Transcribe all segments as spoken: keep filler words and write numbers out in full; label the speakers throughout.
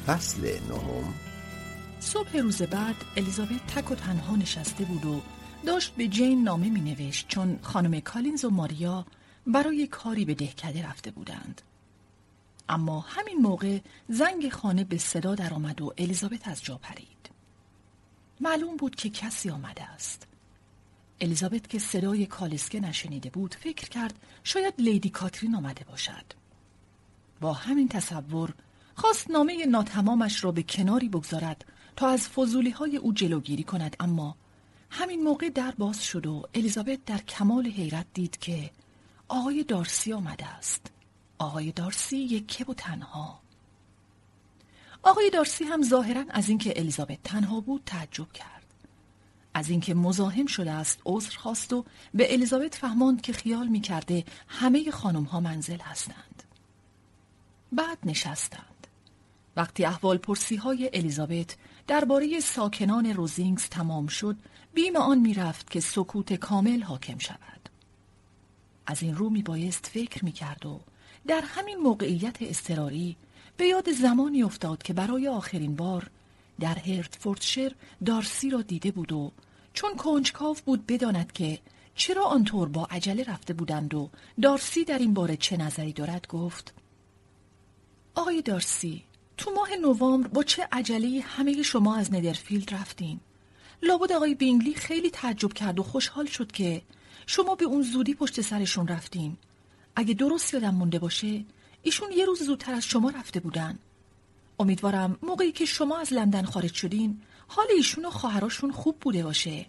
Speaker 1: فصل نهم.
Speaker 2: صبح روز بعد الیزابت تک و تنها نشسته بود و داشت به جین نامه می نوشت، چون خانم کالینز و ماریا برای کاری به دهکده رفته بودند. اما همین موقع زنگ خانه به صدا در آمد و الیزابت از جا پرید. معلوم بود که کسی آمده است. الیزابت که صدای کالسکه نشنیده بود فکر کرد شاید لیدی کاترین آمده باشد. با همین تصور خواست نامه ناتمامش را به کناری بگذارد تا از فضولی‌های او جلوگیری کند، اما همین موقع در باز شد و الیزابت در کمال حیرت دید که آقای دارسی آمده است. آقای دارسی یکه و تنها. آقای دارسی هم ظاهراً از اینکه الیزابت تنها بود تعجب کرد. از اینکه مزاحم شده است عذر خواست و به الیزابت فهماند که خیال می‌کرده همه خانم‌ها منزل هستند. بعد نشستند. وقتی احوال پرسی های الیزابت درباره ساکنان روزینگز تمام شد، بیم آن می رفت که سکوت کامل حاکم شود. از این رو می بایست فکر می کرد و در همین موقعیت اضطراری به یاد زمانی افتاد که برای آخرین بار در هرتفوردشیر دارسی را دیده بود و چون کنجکاو بود بداند که چرا آنطور با عجله رفته بودند و دارسی در این باره چه نظری دارد، گفت: آقای دارسی، تو ماه نوامبر با چه عجله‌ای همه شما از ندرفیلد رفتین. لابد آقای بینگلی خیلی تعجب کرد و خوشحال شد که شما به اون زودی پشت سرشون رفتین. اگه درست یادم مونده باشه ایشون یه روز زودتر از شما رفته بودن. امیدوارم موقعی که شما از لندن خارج شدین حال ایشون و خواهراشون خوب بوده باشه.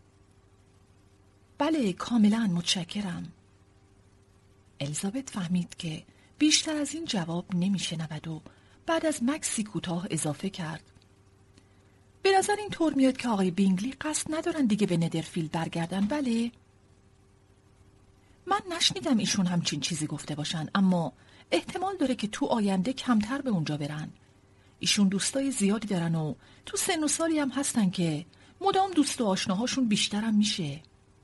Speaker 2: بله، کاملا متشکرم. الیزابت فهمید که بیشتر از این جواب نمیشنود و بعد از مکسی کوتاه اضافه کرد: به نظر این طور میاد که آقای بینگلی قصد ندارن دیگه به ندرفیلد برگردن. بله؟ من نشنیدم ایشون همچین چیزی گفته باشن، اما احتمال داره که تو آینده کمتر به اونجا برن. ایشون دوستای زیادی دارن و تو سن و سالی هم هستن که مدام دوست و آشناهاشون بیشترم میشه.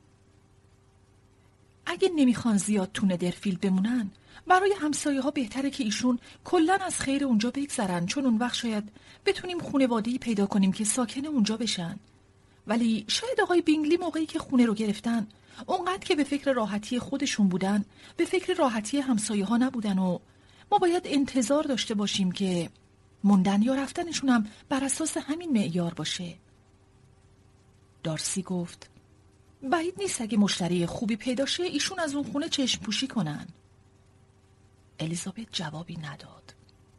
Speaker 2: اگه نمیخوان زیاد تو ندرفیلد بمونن، برای همسایه ها بهتره که ایشون کلن از خیر اونجا بگذرن، چون اون وقت شاید بتونیم خونواده‌ای پیدا کنیم که ساکن اونجا بشن. ولی شاید آقای بینگلی موقعی که خونه رو گرفتن اونقدر که به فکر راحتی خودشون بودن به فکر راحتی همسایه ها نبودن و ما باید انتظار داشته باشیم که موندن یا رفتنشون هم بر اساس همین معیار باشه. دارسی گفت: بعید نیست اگه مشتری خوبی پیدا شه ایشون از اون خونه چشم پوشی کنن. الیزابت جوابی نداد.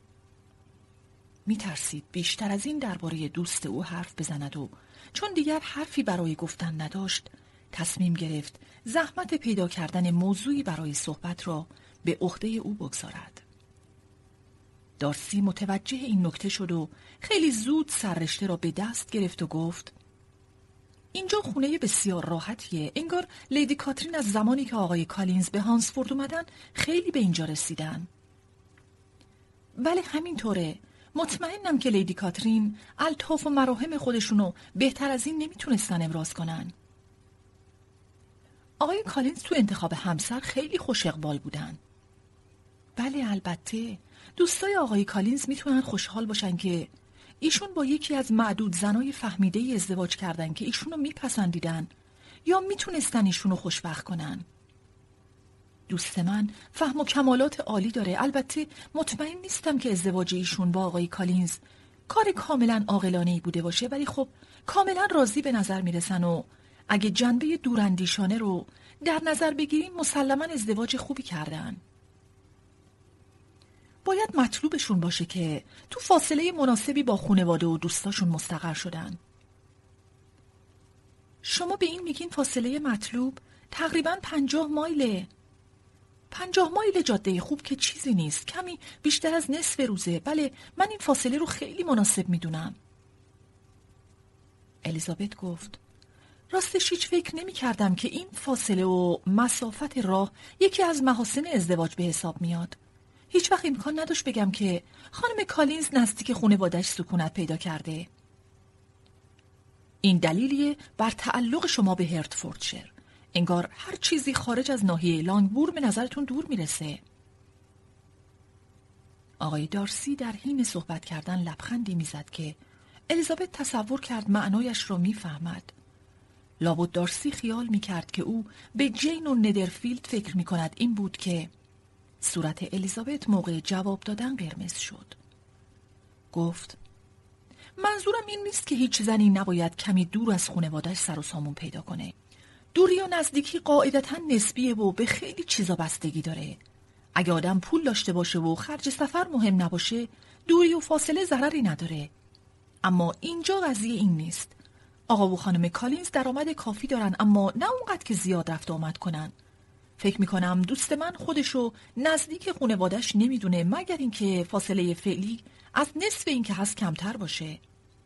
Speaker 2: می ترسید بیشتر از این درباره دوست او حرف بزند و چون دیگر حرفی برای گفتن نداشت تصمیم گرفت زحمت پیدا کردن موضوعی برای صحبت را به عهده او بگذارد. دارسی متوجه این نکته شد و خیلی زود سررشته را به دست گرفت و گفت: اینجا خونه بسیار راحتیه. انگار لیدی کاترین از زمانی که آقای کالینز به هانسفورد اومدن خیلی به اینجا رسیدن. بله همینطوره. مطمئنم که لیدی کاترین الطاف و مراهم خودشونو بهتر از این نمیتونستن ابراز کنن. آقای کالینز تو انتخاب همسر خیلی خوش اقبال بودن. بله البته دوستای آقای کالینز میتونن خوشحال باشن که ایشون با یکی از معدود زنای فهمیده ای ازدواج کردن که ایشونو میپسندیدن یا میتونستن ایشونو خوشبخت کنن. دوست من فهم و کمالات عالی داره. البته مطمئن نیستم که ازدواج ایشون با آقای کالینز کار کاملا عاقلانه‌ای بوده باشه، ولی خب کاملا راضی به نظر میرسن و اگه جنبه دوراندیشانه رو در نظر بگیریم مسلماً ازدواج خوبی کردن. باید مطلوبشون باشه که تو فاصله مناسبی با خانواده و دوستاشون مستقر شدن. شما به این میگین فاصله مطلوب؟ تقریباً پنجاه مایله. پنجاه مایل جاده خوب که چیزی نیست، کمی بیشتر از نصف روزه. بله من این فاصله رو خیلی مناسب میدونم. الیزابت گفت: راستش هیچ فکر نمی کردم که این فاصله و مسافت راه یکی از محاسن ازدواج به حساب میاد. هیچ وقت امکان نداشت بگم که خانم کالینز نزدیک خانواده‌اش سکونت پیدا کرده. این دلیلیه بر تعلق شما به هرتفوردشیر. انگار هر چیزی خارج از ناحیه لانگبورن به نظرتون دور میرسه. آقای دارسی در حین صحبت کردن لبخندی میزد که الیزابت تصور کرد معنایش را میفهمد. لابد دارسی خیال میکرد که او به جین و ندرفیلد فکر میکند. این بود که صورت الیزابت موقع جواب دادن قرمز شد. گفت: منظورم این نیست که هیچ زنی نباید کمی دور از خانواده‌اش سر و سامون پیدا کنه. دوری و نزدیکی قاعدتاً نسبیه و به خیلی چیزا بستگی داره. اگه آدم پول داشته باشه و خرج سفر مهم نباشه، دوری و فاصله ضرری نداره. اما اینجا قضیه این نیست. آقا و خانم کالینز درآمد کافی دارن، اما نه اونقدر که زیاد رفت آمد کنن. فکر میکنم دوست من خودشو نزدیک خانواده‌اش نمیدونه، مگر اینکه فاصله فعلی از نصف این که هست کمتر باشه.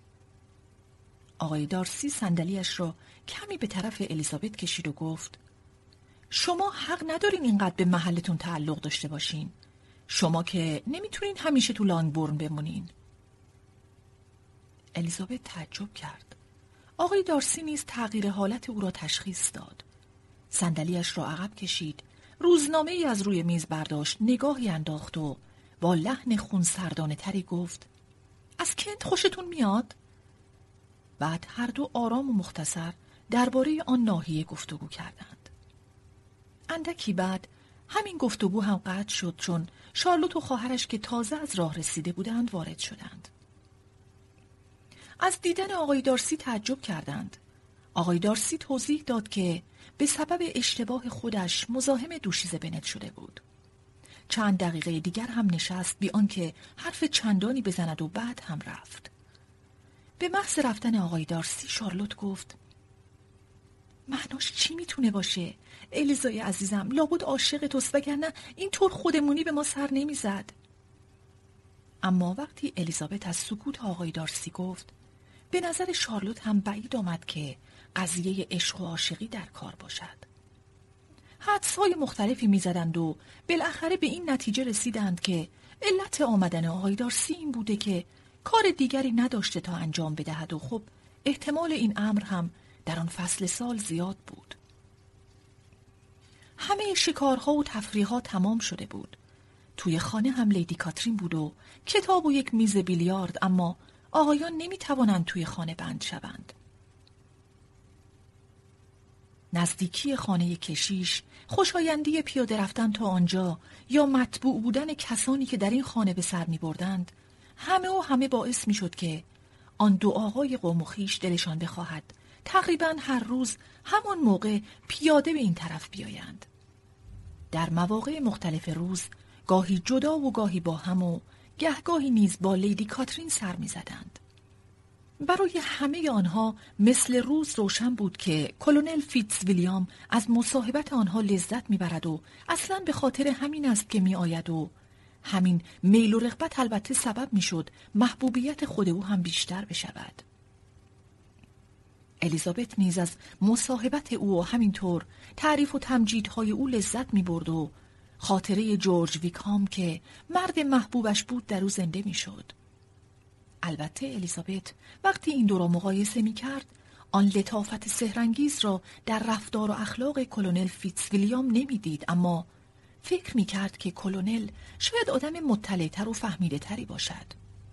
Speaker 2: آقای دارسی صندلی‌اش را کمی به طرف الیزابت کشید و گفت: شما حق ندارین اینقدر به محلتون تعلق داشته باشین. شما که نمیتونین همیشه تو لانگبورن بمونین. الیزابت تعجب کرد. آقای دارسی نیز تغییر حالت او را تشخیص داد. صندلی‌اش را عقب کشید، روزنامه‌ای از روی میز برداشت، نگاهی انداخت و با لحن خونسردانه تری گفت: از کنت خوشتون میاد؟ بعد هر دو آرام و مختصر درباره آن ناحیه گفتگو کردند. اندکی بعد همین گفتگو هم قطع شد، چون شارلوت و خواهرش که تازه از راه رسیده بودند وارد شدند. از دیدن آقای دارسی تعجب کردند. آقای دارسی توضیح داد که به سبب اشتباه خودش مزاحم دوشیزه بنت شده بود. چند دقیقه دیگر هم نشست بی آنکه حرف چندانی بزند و بعد هم رفت. به محض رفتن آقای دارسی شارلوت گفت: معناش چی میتونه باشه؟ الیزای عزیزم لابد عاشق توست، وگرنه اینطور خودمونی به ما سر نمیزد. اما وقتی الیزابت از سکوت آقای دارسی گفت، به نظر شارلوت هم بعید آمد که قضیه عشق و عاشقی در کار باشد. حدس‌های مختلفی می‌زدند و بالاخره به این نتیجه رسیدند که علت آمدن آقای دارسی این بوده که کار دیگری نداشته تا انجام بدهد و خب احتمال این امر هم در آن فصل سال زیاد بود. همه شکارها و تفریح‌ها تمام شده بود. توی خانه هم لیدی کاترین بود و کتاب و یک میز بیلیارد، اما آقایان نمی‌توانند توی خانه بند شوند. نزدیکی خانه کشیش، خوشایندی پیاده رفتن تا آنجا یا مطبوع بودن کسانی که در این خانه به سر می بردند، همه و همه باعث می شد که آن دو آقای قوم و خویش دلشان بخواهد تقریباً هر روز همان موقع پیاده به این طرف بیایند. در مواقع مختلف روز گاهی جدا و گاهی با هم و گهگاهی نیز با لیدی کاترین سر می زدند. برای همه آنها مثل روز روشن بود که کلونل فیتز ویلیام از مصاحبت آنها لذت میبرد و اصلاً به خاطر همین است که می آید و همین میل و رغبت البته سبب می شد محبوبیت خود او هم بیشتر بشود. الیزابت نیز از مصاحبت او و همینطور تعریف و تمجیدهای او لذت می برد و خاطره جورج ویکهام که مرد محبوبش بود در او زنده می شد. البته الیزابت وقتی این دو را مقایسه می کرد، آن لطافت سحرانگیز را در رفتار و اخلاق کلونل فیتز ویلیام نمی دید، اما فکر می کرد که کلونل شاید آدم مطلع‌تر و فهمیده تری باشد.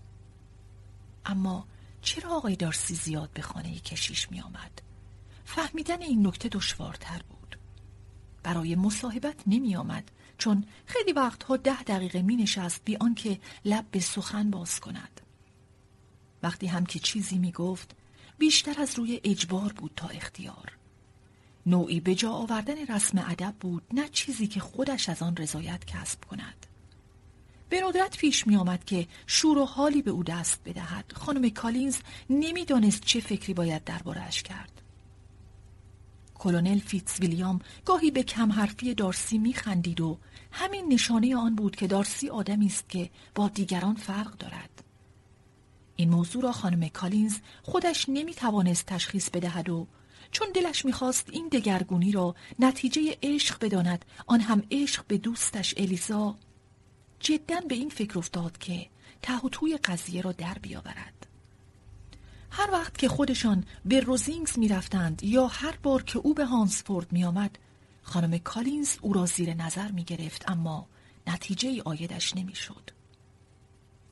Speaker 2: اما چرا آقای دارسی زیاد به خانه کشیش می آمد؟ فهمیدن این نکته دشوارتر بود. برای مصاحبت نمی آمد، چون خیلی وقتها ده دقیقه می نشست بی آنکه لب به سخن باز کند. وقتی هم که چیزی می گفت، بیشتر از روی اجبار بود تا اختیار. نوعی به جا آوردن رسم ادب بود، نه چیزی که خودش از آن رضایت کسب کند. به ندرت پیش می آمد که شور و حالی به او دست بدهد. خانم کالینز نمی دانست چه فکری باید درباره‌اش کرد. کلونل فیتز ویلیام گاهی به کم حرفی دارسی می خندید و همین نشانه آن بود که دارسی آدمی است که با دیگران فرق دارد. این موضوع را خانم کالینز خودش نمی توانست تشخیص بدهد و چون دلش می‌خواست این دگرگونی را نتیجه عشق بداند، آن هم عشق به دوستش الیزا، جداً به این فکر افتاد که ته و توی قضیه را در بیاورد. هر وقت که خودشان به روزینگز می‌رفتند یا هر بار که او به هانسفورد می‌آمد، خانم کالینز او را زیر نظر می‌گرفت، اما نتیجه عایدش نمی‌شد.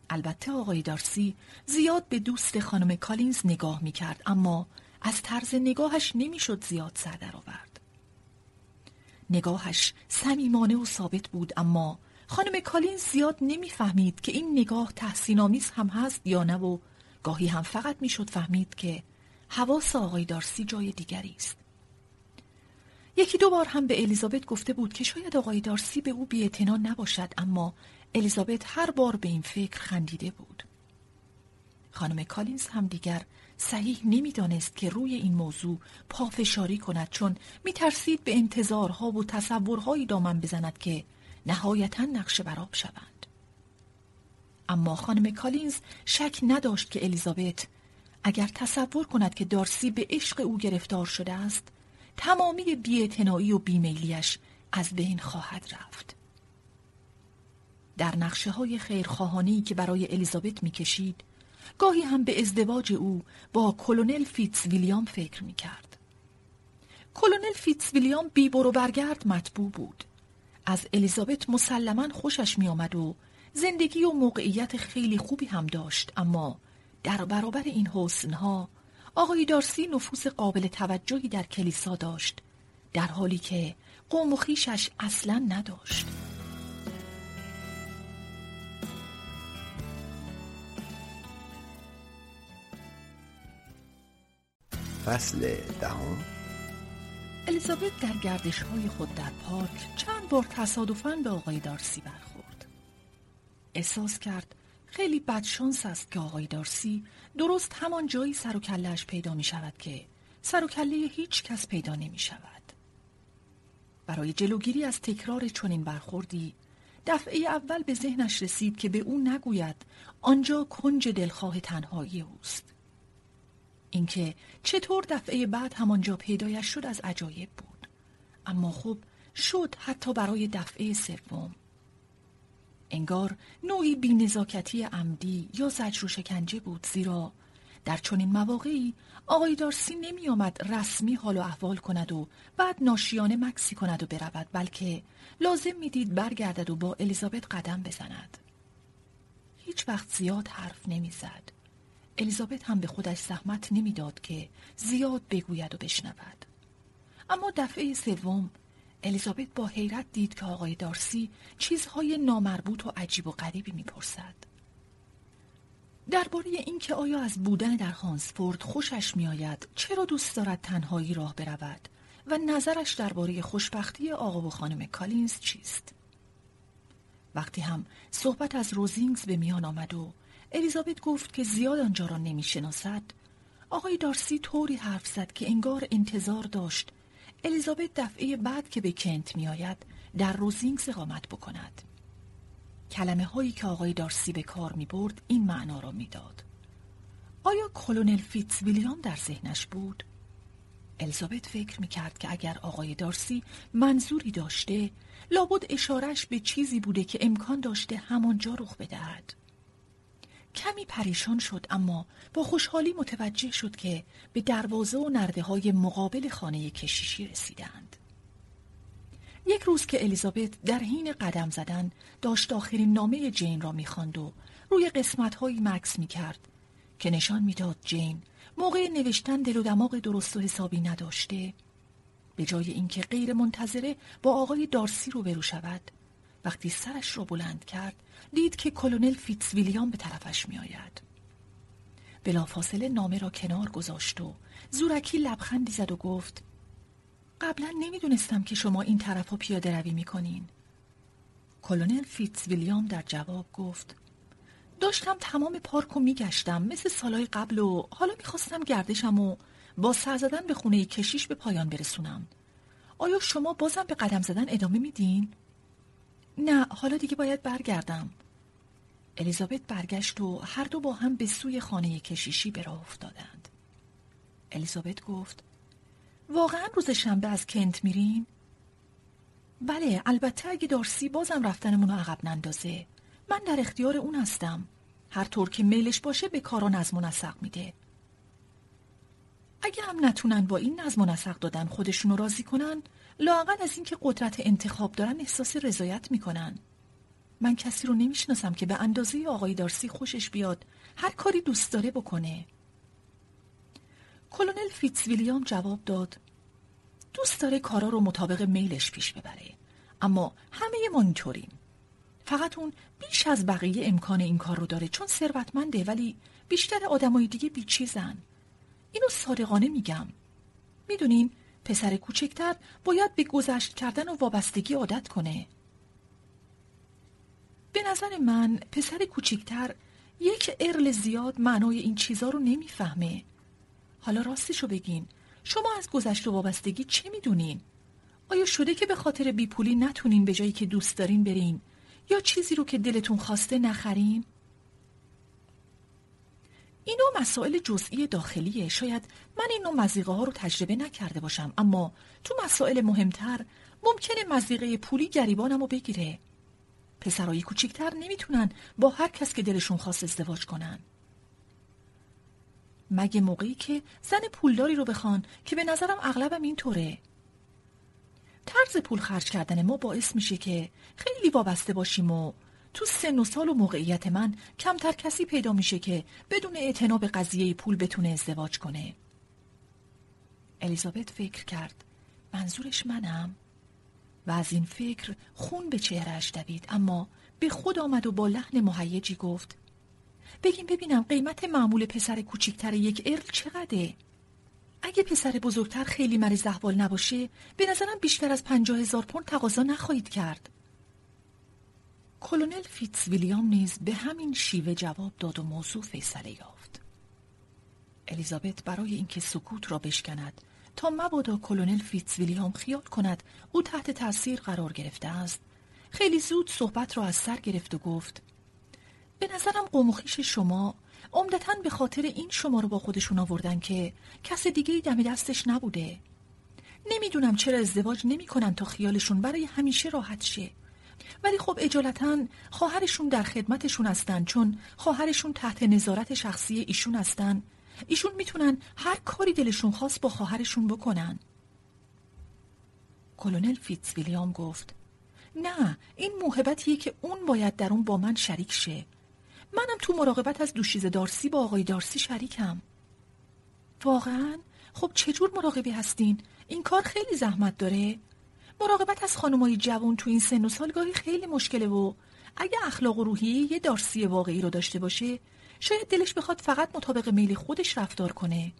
Speaker 2: البته آقای دارسی زیاد به دوست خانم کالینز نگاه می کرد، اما از طرز نگاهش نمی شد زیاد سر در آورد. نگاهش صمیمانه و ثابت بود، اما خانم کالینز زیاد نمی فهمید که این نگاه تحسین‌آمیز هم هست یا نه، و گاهی هم فقط می شد فهمید که حواس آقای دارسی جای دیگری است. یکی دو بار هم به الیزابت گفته بود که شاید آقای دارسی به او بی‌اعتنا نباشد، اما الیزابت هر بار به این فکر خندیده بود. خانم کالینز هم دیگر صحیح نمی‌دانست که روی این موضوع پافشاری کند، چون می‌ترسید به انتظارها و تصورهایی دامن بزند که نهایتاً نقش برآب شوند. اما خانم کالینز شک نداشت که الیزابت اگر تصور کند که دارسی به عشق او گرفتار شده است، تمامی بی‌اعتنایی و بیمیلیش از بین خواهد رفت. در نقشه‌های خیرخواهانه‌ای که برای الیزابت می‌کشید، گاهی هم به ازدواج او با کلونل فیتز ویلیام فکر می‌کرد. کلونل فیتز ویلیام بی برو برگرد مطبوع بود. از الیزابت مسلماً خوشش می‌آمد و زندگی و موقعیت خیلی خوبی هم داشت، اما در برابر این حسن‌ها آقای دارسی نفوذ قابل توجهی در کلیسا داشت، در حالی که قوم و خویشش اصلاً نداشت.
Speaker 1: فصل دهم.
Speaker 2: الیزابت در گردش‌های خود در پارک چند بار تصادفاً به آقای دارسی برخورد. احساس کرد خیلی بدشانس است که آقای دارسی درست همان جایی سر و کله‌اش پیدا می شود که سر و کله هیچ کس پیدا نمی شود. برای جلوگیری از تکرار چنین برخوردی، دفعه اول به ذهنش رسید که به او نگوید آنجا کنج دلخواه تنهایی اوست. اینکه چطور دفعه بعد همانجا پیدایش شد از عجایب بود، اما خب شد حتی برای دفعه سوم. انگار نوعی بی‌نزاکتی عمدی یا زجر و شکنجه بود، زیرا در چنین مواقعی آقای دارسی نمی آمد رسمی حال و احوال کند و بعد ناشیانه مکسی کند و برود، بلکه لازم می دید برگردد و با الیزابت قدم بزند. هیچ وقت زیاد حرف نمی زد. الیزابت هم به خودش زحمت نمی داد که زیاد بگوید و بشنود. اما دفعه سوم الیزابت با حیرت دید که آقای دارسی چیزهای نامربوط و عجیب و غریبی میپرسد. درباره اینکه آیا از بودن در هانسفورد خوشش میآید، چرا دوست دارد تنهایی راه برود و نظرش درباره خوشبختی آقا و خانم کالینز چیست. وقتی هم صحبت از روزینگز به میان آمد و الیزابت گفت که زیاد آنجا را نمیشناسد، آقای دارسی طوری حرف زد که انگار انتظار داشت الیزابت دفعه بعد که به کنت می آید در روزینگز اقامت بکند. کلمه هایی که آقای دارسی به کار می برد این معنا را می داد. آیا کلونل فیتز ویلیام در ذهنش بود؟ الیزابت فکر می کرد که اگر آقای دارسی منظوری داشته، لابد اشارش به چیزی بوده که امکان داشته همانجا رخ بدهد. کمی پریشان شد، اما با خوشحالی متوجه شد که به دروازه و نرده های مقابل خانه کشیشی رسیدند. یک روز که الیزابت در حین قدم زدن داشت آخرین نامه جین را می‌خواند و روی قسمت‌هایی مکث می‌کرد که نشان می‌داد جین موقع نوشتن دل و دماغ درست و حسابی نداشته، به جای اینکه غیر منتظره با آقای دارسی روبرو شود، وقتی سرش را بلند کرد دید که کلونل فیتز ویلیام به طرفش می آید. بلافاصله نامه را کنار گذاشت و زورکی لبخندی زد و گفت قبلا نمی دونستم که شما این طرفا پیاده روی می کنین. کلونل فیتز ویلیام در جواب گفت داشتم تمام پارکو می گشتم مثل سالهای قبل و حالا می خواستم گردشم و با سر زدن به خونه کشیش به پایان برسونم. آیا شما بازم به قدم زدن ادامه میدین؟ نه، حالا دیگه باید برگردم. الیزابت برگشت و هر دو با هم به سوی خانه کشیشی به راه افتادند. الیزابت گفت واقعا روز شنبه از کنت میرین؟ بله، البته اگه دارسی بازم رفتنمون رو عقب نندازه. من در اختیار اون هستم. هر طور که میلش باشه به کارا نظم و نسق میده. اگه هم نتونن با این نظم و نسق دادن خودشونو راضی کنن، لااقل از اینکه قدرت انتخاب دارن احساس رضایت میکنن. من کسی رو نمیشناسم که به اندازه آقای دارسی خوشش بیاد هر کاری دوست داره بکنه. کلونل فیتزویلیام جواب داد: دوست داره کارا رو مطابق میلش پیش ببره، اما همه ما اینطوریم. فقط اون بیش از بقیه امکان این کار رو داره چون ثروتمنده، ولی بیشتر آدمای دیگه بیچیزن. اینو صادقانه میگم. میدونین پسر کوچکتر باید به گذشت کردن و وابستگی عادت کنه. به نظر من پسر کوچکتر یک ارل زیاد معنای این چیزا رو نمیفهمه. حالا راستشو بگین، شما از گذشت و وابستگی چه میدونین؟ آیا شده که به خاطر بیپولی نتونین به جایی که دوست دارین برین یا چیزی رو که دلتون خواسته نخرین؟ اینو مسائل جزئی داخلیه. شاید من این نوع مضیقه ها رو تجربه نکرده باشم، اما تو مسائل مهمتر ممکنه مضیقه پولی گریبانمو بگیره. پسرای کوچیکتر نمیتونن با هر کس که دلشون خواست ازدواج کنن، مگه موقعی که زن پولداری رو بخوان که به نظرم اغلبم اینطوره. طرز پول خرج کردن ما باعث میشه که خیلی وابسته باشیم و تو سن و سال و موقعیت من کمتر کسی پیدا میشه که بدون اعتنا به قضیه پول بتونه ازدواج کنه. الیزابت فکر کرد منظورش منم؟ و از این فکر خون به چهرهش دوید، اما به خود آمد و با لحن مهیجی گفت: بگیم ببینم قیمت معمول پسر کوچیکتر یک ارل چقدره؟ اگه پسر بزرگتر خیلی مریض احوال نباشه به نظرم بیشتر از پنجاه هزار پوند تقاضا نخواهید کرد. کلونل فیتزویلیام نیز به همین شیوه جواب داد و موضوع فیصله یافت. الیزابت برای اینکه سکوت را بشکند تا مبادا کلونل فیتزویلیام خیال کند او تحت تاثیر قرار گرفته است، خیلی زود صحبت را از سر گرفت و گفت: به نظرم قوم و خویش شما عمدتاً به خاطر این شما رو با خودشون آوردن که کس دیگه‌ای دم دستش نبوده. نمیدونم چرا ازدواج نمی‌کنن تا خیالشون برای همیشه راحت شه، ولی خب اجالتاً خواهرشون در خدمتشون هستن، چون خواهرشون تحت نظارت شخصی ایشون هستن. ایشون میتونن هر کاری دلشون خواست با خواهرشون بکنن. کلونل فیتزویلیام گفت: نه، این موهبتیه که اون باید در اون با من شریک شه. منم تو مراقبت از دوشیزه دارسی با آقای دارسی شریکم. واقعاً؟ خب چجور مراقبی هستین؟ این کار خیلی زحمت داره. مراقبت از خانمای جوان تو این سن و سال گاهی خیلی مشکله و اگه اخلاق و روحیه یه دارسی واقعی رو داشته باشه شاید دلش بخواد فقط مطابق میل خودش رفتار کنه.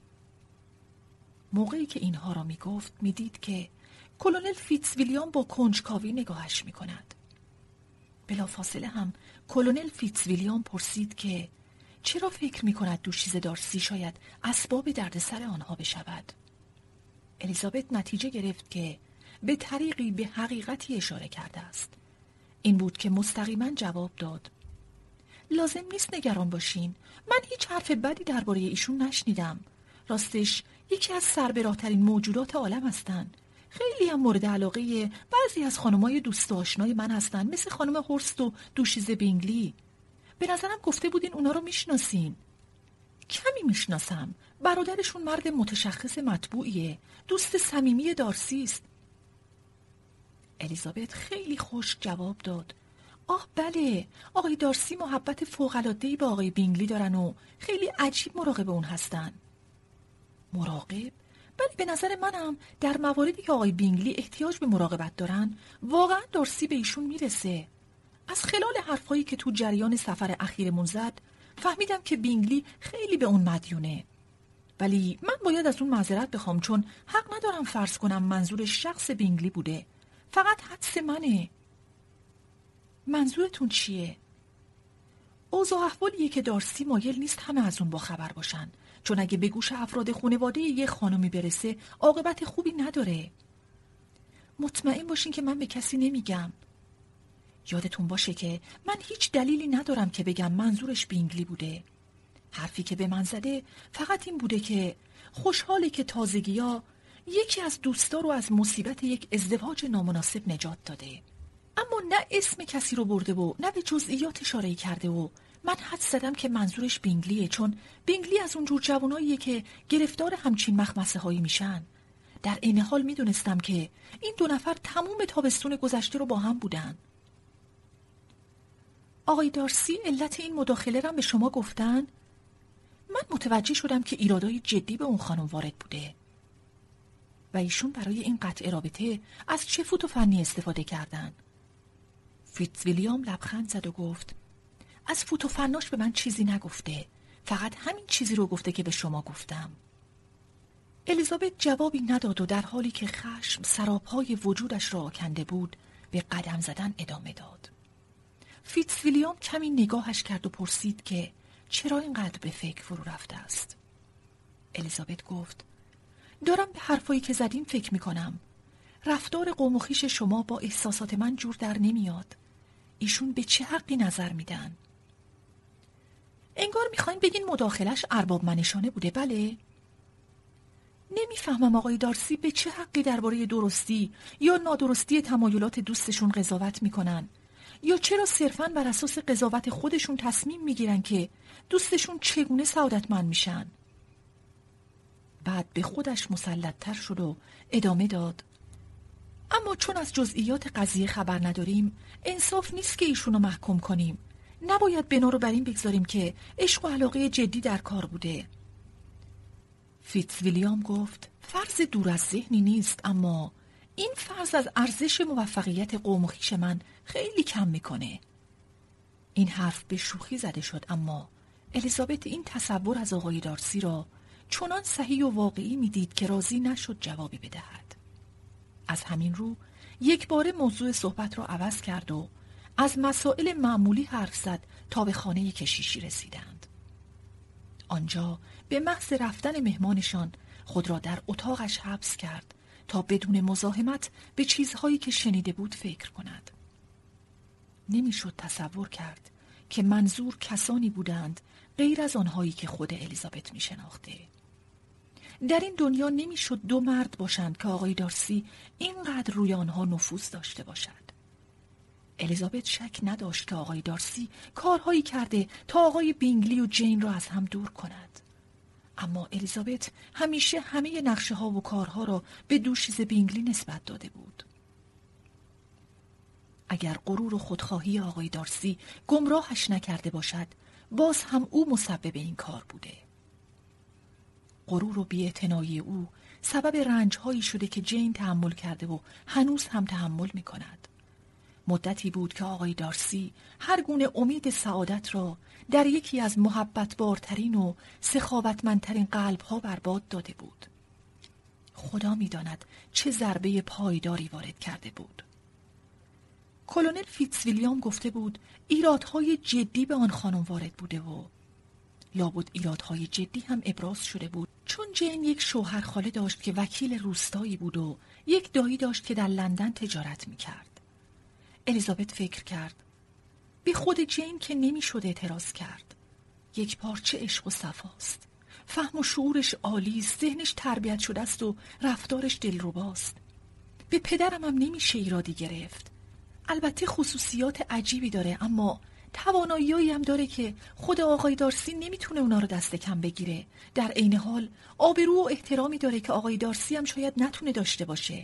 Speaker 2: موقعی که اینها را میگفت میدید که کلونل فیتزویلیام با کنجکاوی نگاهش میکند. بلافاصله هم کلونل فیتزویلیام پرسید که چرا فکر میکند دوشیزه دارسی شاید اسباب دردسر آنها بشود. الیزابت نتیجه گرفت که به طریقی به حقیقتی اشاره کرده است. این بود که مستقیما جواب داد: لازم نیست نگران باشین، من هیچ حرف بدی درباره ایشون نشنیدم. راستش یکی از سربراه‌ترین موجودات عالم هستن. خیلی هم مورد علاقه بعضی از خانمای دوست و آشنای من هستن، مثل خانم هورست و دوشیزه بینگلی. به نظرم گفته بودین اونا رو میشناسین. کمی میشناسم. برادرشون مرد متشخص مطبوعیه، دوست صمیمی دارسی است. الیزابت خیلی خشک جواب داد: آه بله، آقای دارسی محبت فوق‌العاده‌ای به آقای بینگلی دارن و خیلی عجیب مراقب اون هستن. مراقب؟ ولی به نظر منم در مواردی که آقای بینگلی احتیاج به مراقبت دارن واقعا دارسی به ایشون میرسه. از خلال حرفایی که تو جریان سفر اخیرمون زد فهمیدم که بینگلی خیلی به اون مدیونه. ولی من باید از اون معذرت بخوام، چون حق ندارم فرض کنم منظور شخص بینگلی بوده. فقط حدس منه. منظورتون چیه؟ اوضاع احوالیه که دارسی مایل نیست همه از اون با خبر باشن، چون اگه به گوش افراد خانواده یه خانمی برسه عاقبت خوبی نداره. مطمئن باشین که من به کسی نمیگم. یادتون باشه که من هیچ دلیلی ندارم که بگم منظورش بینگلی بوده. حرفی که به من زده فقط این بوده که خوشحاله که تازگی‌ها یکی از دوستا رو از مصیبت یک ازدواج نامناسب نجات داده. اما نه اسم کسی رو برده و نه به جزئیات اشاره کرده و من حدس زدم که منظورش بینگلیه، چون بینگلی از اون جور جواناییه که گرفتار همچین مخمسه هایی میشن. در این حال میدونستم که این دو نفر تموم تابستون گذشته رو با هم بودن. آقای دارسی علت این مداخله را به شما گفتن؟ من متوجه شدم که ایرادای جدی به اون خانم وارد بوده و ایشون برای این قطع رابطه از چه فوت و فنی استفاده کردن؟ فیتزویلیام لبخند زد و گفت از فوت و فناش به من چیزی نگفته، فقط همین چیزی رو گفته که به شما گفتم. الیزابت جوابی نداد و در حالی که خشم سراپای وجودش را آکنده بود به قدم زدن ادامه داد. فیتزویلیام کمی نگاهش کرد و پرسید که چرا اینقدر به فکر فرو رفته است. الیزابت گفت دارم به حرفایی که زدیم فکر میکنم. رفتار قوم و خویش شما با احساسات من جور در نمیاد. ایشون به چه حقی نظر میدن؟ انگار میخواین بگین مداخلش ارباب منشانه بوده. بله؟ نمیفهمم آقای دارسی به چه حقی درباره درستی یا نادرستی تمایلات دوستشون قضاوت میکنن، یا چرا صرفاً بر اساس قضاوت خودشون تصمیم میگیرن که دوستشون چگونه سعادتمند میشن. بعد به خودش مسلط‌تر شد و ادامه داد اما چون از جزئیات قضیه خبر نداریم انصاف نیست که ایشونو محکوم کنیم. نباید بنا رو بر این بگذاریم که عشق و علاقه جدی در کار بوده. فیتزویلیام گفت فرض دور از ذهنی نیست، اما این فرض از ارزش موفقیت قوم و خویش من خیلی کم میکنه. این حرف به شوخی زده شد، اما الیزابت این تصور از آقای دارسی را چنان صحیح و واقعی میدید که راضی نشد جوابی بدهد. از همین رو یک بار موضوع صحبت را عوض کرد و از مسائل معمولی حرف زد تا به خانه کشیشی رسیدند. آنجا به محض رفتن مهمانشان خود را در اتاقش حبس کرد تا بدون مزاحمت به چیزهایی که شنیده بود فکر کند. نمیشد تصور کرد که منظور کسانی بودند غیر از آنهایی که خود الیزابت می شناخته. در این دنیا نمیشد دو مرد باشند که آقای دارسی اینقدر روی آنها نفوذ داشته باشد. الیزابت شک نداشت که آقای دارسی کارهایی کرده تا آقای بینگلی و جین را از هم دور کند. اما الیزابت همیشه همه نقشه ها و کارها را به دوشیزه بینگلی نسبت داده بود. اگر غرور و خودخواهی آقای دارسی گمراهش نکرده باشد، باز هم او مسبب این کار بوده. غرور و بی‌اعتنایی او سبب رنج‌هایی شده که جین تحمل کرده و هنوز هم تحمل می‌کند. مدتی بود که آقای دارسی هر گونه امید سعادت را در یکی از محبت‌بارترین و سخاوتمندترین قلب‌ها برباد داده بود. خدا می‌داند چه ضربه پایداری وارد کرده بود. کلونل فیتزویلیام گفته بود ایرادهای جدی به آن خانم وارد بوده و لابد ایرادهای جدی هم ابراز شده بود، چون جین یک شوهر خاله داشت که وکیل روستایی بود و یک دایی داشت که در لندن تجارت می‌کرد. الیزابت فکر کرد به خود جین که نمی‌شد اعتراض کرد. یک پارچه عشق و صفاست. فهم و شعورش عالی است، ذهنش تربیت شده است و رفتارش دلرباست. به پدرم هم نمیشه ایرادی گرفت. البته خصوصیات عجیبی داره، اما توانایی‌هایی هم داره که خود آقای دارسی نمیتونه اونا رو دست کم بگیره. در عین حال آبرو و احترامی داره که آقای دارسی هم شاید نتونه داشته باشه.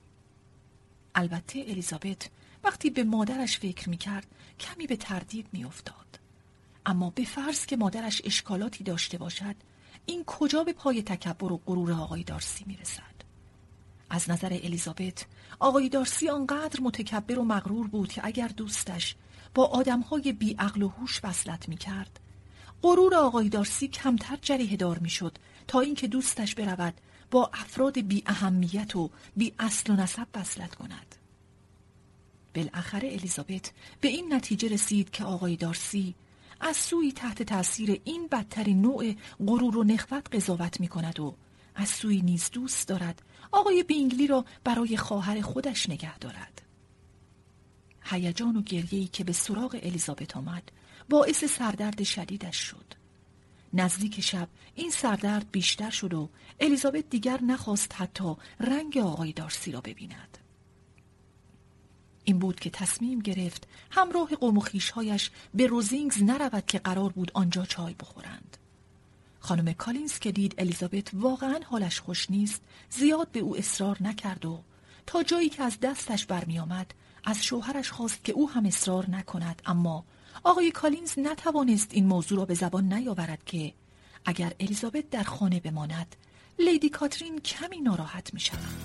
Speaker 2: البته الیزابت وقتی به مادرش فکر میکرد کمی به تردید میافتاد. اما به فرض که مادرش اشکالاتی داشته باشد، این کجا به پای تکبر و غرور آقای دارسی میرسد؟ از نظر الیزابت آقای دارسی آنقدر متکبر و مغرور بود که اگر دوستش با آدمهای بی عقل و هوش وصلت میکرد، غرور آقای دارسی کمتر جریحه دار میشد تا اینکه دوستش برود با افراد بی اهمیت و بی اصل و نسب وصلت کند. بالاخره الیزابت به این نتیجه رسید که آقای دارسی از سوی تحت تأثیر این بدترین نوع غرور و نخوت قضاوت می کند و از سوی نیز دوست دارد آقای بینگلی را برای خواهر خودش نگه دارد. هیجان و گریه‌ای که به سراغ الیزابت آمد باعث سردرد شدیدش شد. نزدیک شب این سردرد بیشتر شد و الیزابت دیگر نخواست حتی رنگ آقای دارسی را ببیند. این بود که تصمیم گرفت همراه قوم و خویش‌هایش به روزینگز نرود که قرار بود آنجا چای بخورند. خانم کالینز که دید الیزابت واقعاً حالش خوش نیست، زیاد به او اصرار نکرد و تا جایی که از دستش برمی آمد از شوهرش خواست که او هم اصرار نکند، اما آقای کالینز نتوانست این موضوع را به زبان نیاورد که اگر الیزابت در خانه بماند، لیدی کاترین کمی ناراحت می شود.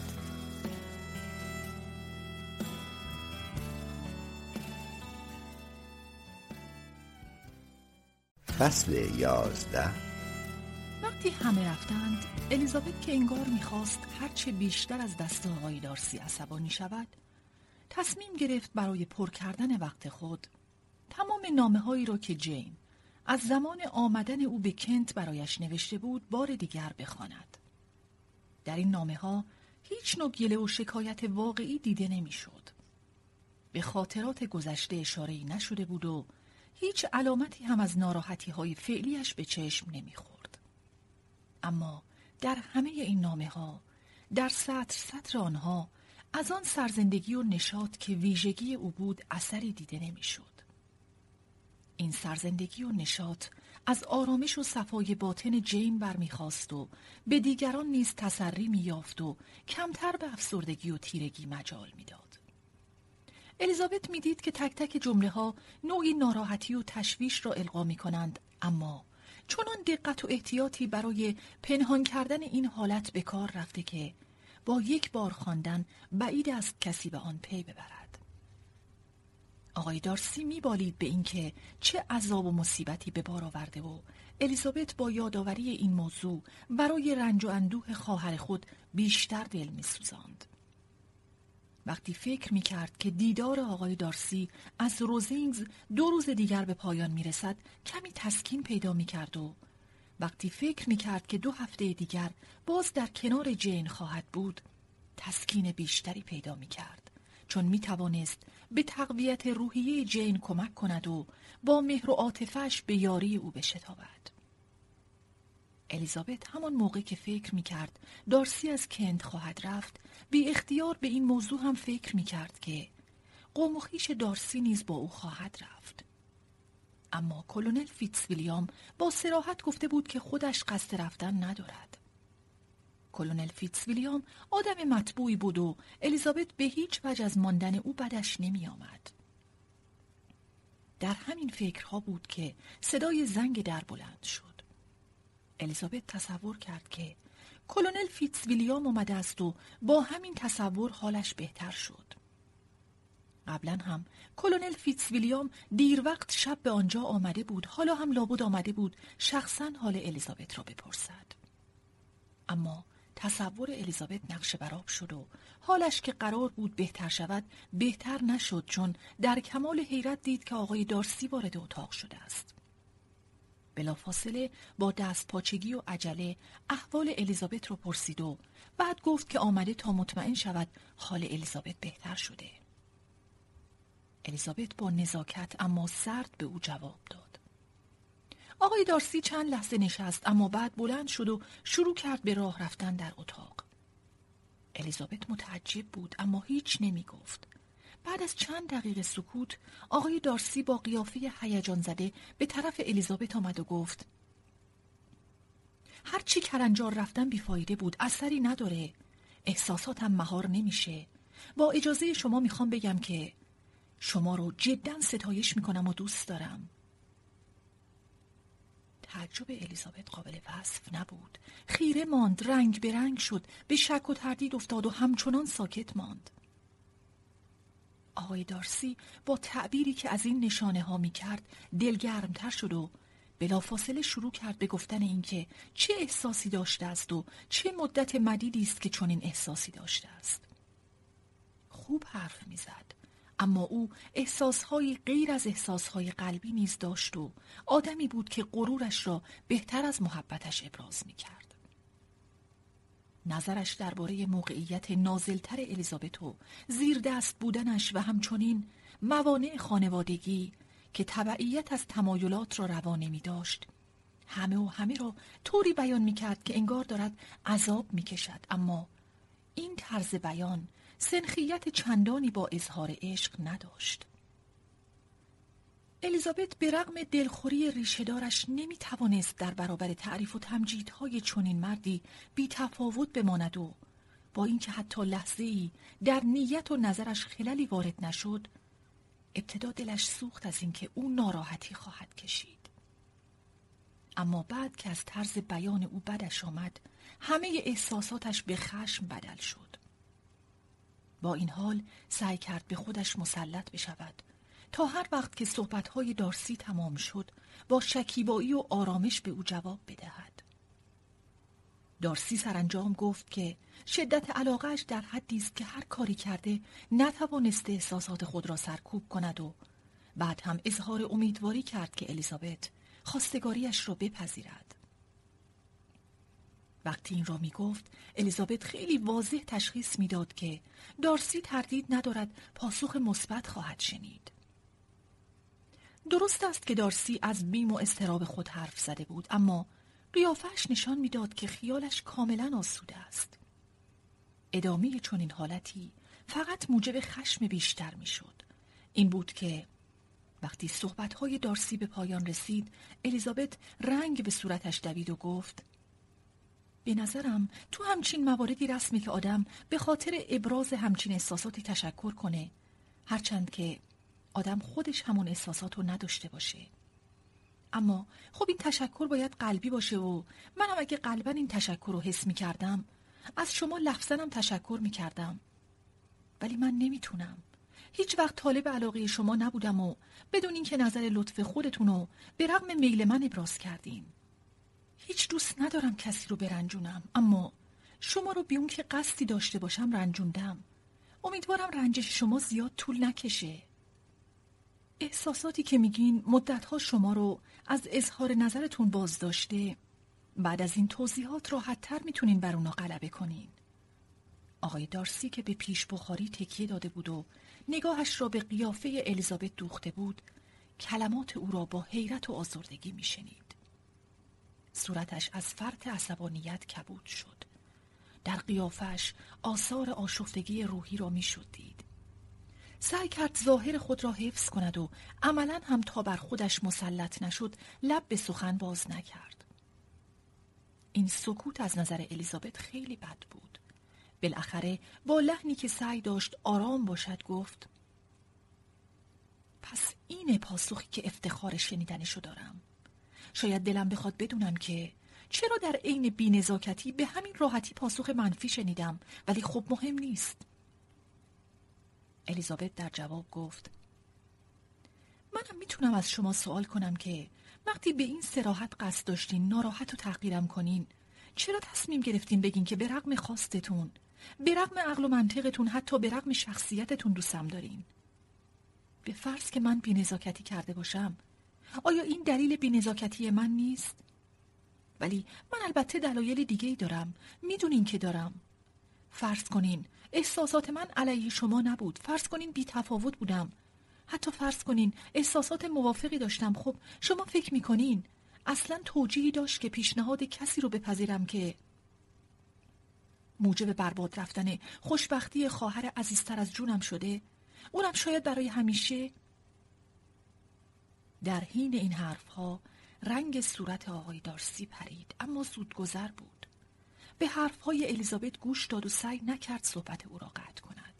Speaker 1: فصل یازده.
Speaker 2: وقتی همه رفتند، الیزابت که انگار می‌خواست هرچه بیشتر از دست آقای دارسی عصبانی شود، تصمیم گرفت برای پر کردن وقت خود تمام نامه‌هایی را که جین از زمان آمدن او به کنت برایش نوشته بود بار دیگر بخواند. در این نامه‌ها هیچ نوع گله و شکایت واقعی دیده نمی‌شد. به خاطرات گذشته اشاره‌ای نشده بود و هیچ علامتی هم از ناراحتی‌های فعلیش به چشم نمی‌خورد. اما در همه این نامه‌ها، در سطر سطر آنها، از آن سرزندگی و نشاط که ویژگی او بود اثری دیده نمی‌شد. این سرزندگی و نشاط از آرامش و صفای باطن جین برمیخواست و به دیگران نیز تسری می‌یافت و کمتر به افسردگی و تیرگی مجال می‌داد. الیزابت می‌دید که تک تک جمله‌ها نوعی ناراحتی و تشویش را القا می‌کنند، اما چنان دقت و احتیاطی برای پنهان کردن این حالت به کار رفته که با یک بار خواندن بعید است کسی به آن پی ببرد. آقای دارسی می‌بالید به اینکه چه عذاب و مصیبتی به بار آورده و الیزابت با یادآوری این موضوع برای رنج و اندوه خواهر خود بیشتر دل می‌سوزاند. وقتی فکر می‌کرد که دیدار آقای دارسی از روزینگز دو روز دیگر به پایان می‌رسد، کمی تسکین پیدا می‌کرد و وقتی فکر می‌کرد که دو هفته دیگر باز در کنار جین خواهد بود، تسکین بیشتری پیدا می‌کرد، چون می‌توانست به تقویت روحیه جین کمک کند و با مهر و عاطفه‌اش به یاری او بشتابد. الیزابت همان موقع که فکر می‌کرد دارسی از کنت خواهد رفت، بی اختیار به این موضوع هم فکر می‌کرد که قوم و خویش دارسی نیز با او خواهد رفت. اما کلونل فیتس ویلیام با صراحت گفته بود که خودش قصد رفتن ندارد. کلونل فیتس ویلیام آدم مطبوعی بود و الیزابت به هیچ وجه از ماندن او بدش نمی آمد. در همین فکرها بود که صدای زنگ در بلند شد. الیزابت تصور کرد که کلونل فیتس ویلیام آمده است و با همین تصور حالش بهتر شد. قبلا هم کلونل فیتس ویلیام دیر وقت شب به آنجا آمده بود، حالا هم لابد آمده بود شخصا حال الیزابت را بپرسد. اما تصور الیزابت نقش برآب شد و حالش که قرار بود بهتر شود بهتر نشد، چون در کمال حیرت دید که آقای دارسی وارد اتاق شده است. بلافاصله با دست پاچگی و عجله احوال الیزابت را پرسید و بعد گفت که آمده تا مطمئن شود حال الیزابت بهتر شده. الیزابت با نزاکت اما سرد به او جواب داد. آقای دارسی چند لحظه نشست، اما بعد بلند شد و شروع کرد به راه رفتن در اتاق. الیزابت متعجب بود اما هیچ نمی گفت. بعد از چند دقیقه سکوت، آقای دارسی با قیافه هیجان زده به طرف الیزابت آمد و گفت: هرچی کرنجار رفتن بیفایده بود، اثری نداره. احساساتم مهار نمیشه. با اجازه شما میخوام بگم که شما رو جداً ستایش میکنم و دوست دارم. تعجب الیزابت قابل وصف نبود. خیره ماند، رنگ به رنگ شد، به شک و تردید افتاد و همچنان ساکت ماند. آقای دارسی با تعبیری که از این نشانه ها می کرد دلگرمتر شد و بلافاصله شروع کرد به گفتن اینکه چه احساسی داشته است و چه مدت مدیدی است که چنین احساسی داشته است. خوب حرف می زد، اما او احساسهای غیر از احساسهای قلبی نیز داشت و آدمی بود که غرورش را بهتر از محبتش ابراز می کرد. نظرش درباره موقعیت نازلتر الیزابت و زیر دست بودنش و همچنین موانع خانوادگی که تبعیت از تمایلات را روا نمی داشت، همه و همه را طوری بیان می کرد که انگار دارد عذاب می کشد، اما این طرز بیان سنخیت چندانی با اظهار عشق نداشت. الیزابت به رغم دلخوری ریشه‌دارش نمی توانست در برابر تعریف و تمجیدهای چنین مردی بی تفاوت بماند و با اینکه حتی لحظه‌ای در نیت و نظرش خللی وارد نشد، ابتدا دلش سوخت از اینکه او ناراحتی خواهد کشید. اما بعد که از طرز بیان او بدش آمد، همه احساساتش به خشم بدل شد. با این حال سعی کرد به خودش مسلط بشود تا هر وقت که صحبت‌های دارسی تمام شد با شکیبایی و آرامش به او جواب بدهد. دارسی سرانجام گفت که شدت علاقه‌اش در حدی است که هر کاری کرده نتوانسته احساسات خود را سرکوب کند و بعد هم اظهار امیدواری کرد که الیزابت خواستگاریش را بپذیرد. وقتی این را می گفت، الیزابت خیلی واضح تشخیص می داد که دارسی تردید ندارد پاسخ مثبت خواهد شنید. درست است که دارسی از بیم و اضطراب خود حرف زده بود، اما قیافه‌اش نشان می داد که خیالش کاملا آسوده است. ادامه چنین حالتی فقط موجب خشم بیشتر می شد. این بود که وقتی صحبت‌های دارسی به پایان رسید، الیزابت رنگ به صورتش دوید و گفت: به نظرم تو همچین مواردی رسمی که آدم به خاطر ابراز همچین احساساتی تشکر کنه، هرچند که آدم خودش همون احساسات رو نداشته باشه. اما خب این تشکر باید قلبی باشه و منم اگه قلباً این تشکر رو حس می کردم، از شما لفظاً تشکر می کردم. ولی من نمیتونم. هیچ وقت طالب علاقه شما نبودم و بدون این که نظر لطف خودتونو به رغم میل من ابراز کردین. هیچ دوست ندارم کسی رو برنجونم، اما شما رو بیون که قصدی داشته باشم رنجوندم. امیدوارم رنجش شما زیاد طول نکشه. احساساتی که میگین مدتها شما رو از اظهار نظرتون باز داشته، بعد از این توضیحات راحت‌تر میتونین بر اونا غلبه کنین. آقای دارسی که به پیش بخاری تکیه داده بود و نگاهش را به قیافه الیزابت دوخته بود، کلمات او را با حیرت و آزردگی میشنید. صورتش از فرط عصبانیت کبود شد. در قیافش آثار آشفتگی روحی را میشد دید. سعی کرد ظاهر خود را حفظ کند و عملاً هم تا بر خودش مسلط نشد لب به سخن باز نکرد. این سکوت از نظر الیزابت خیلی بد بود. بالاخره با لحنی که سعی داشت آرام باشد گفت: پس اینه پاسخی که افتخار شنیدنشو دارم. شاید دلم بخواد بدونم که چرا در عین بی‌نزاکتی به همین راحتی پاسخ منفی شنیدم، ولی خب مهم نیست. الیزابت در جواب گفت: منم میتونم از شما سوال کنم که وقتی به این صراحت قصد داشتین ناراحت و تحقیرم کنین، چرا تصمیم گرفتین بگین که به رغم خواستتون، به رغم عقل و منطقتون، حتی به رغم شخصیتتون دوستم دارین؟ به فرض که من بی‌نزاکتی کرده باشم، آیا این دلیل بی‌نزاکتی من نیست؟ ولی من البته دلایل دیگه‌ای دارم، میدونین که دارم. فرض کنین احساسات من علیه شما نبود، فرض کنین بی تفاوت بودم، حتی فرض کنین احساسات موافقی داشتم. خب شما فکر میکنین اصلا توجیهی داشت که پیشنهاد کسی رو بپذیرم که موجب برباد رفتن خوشبختی خواهر عزیزتر از جونم شده، اونم شاید برای همیشه؟ در حین این حرفها رنگ صورت آقای دارسی پرید، اما زودگذر بود. به حرفهای الیزابت گوش داد و سعی نکرد صحبت او را قطع کند.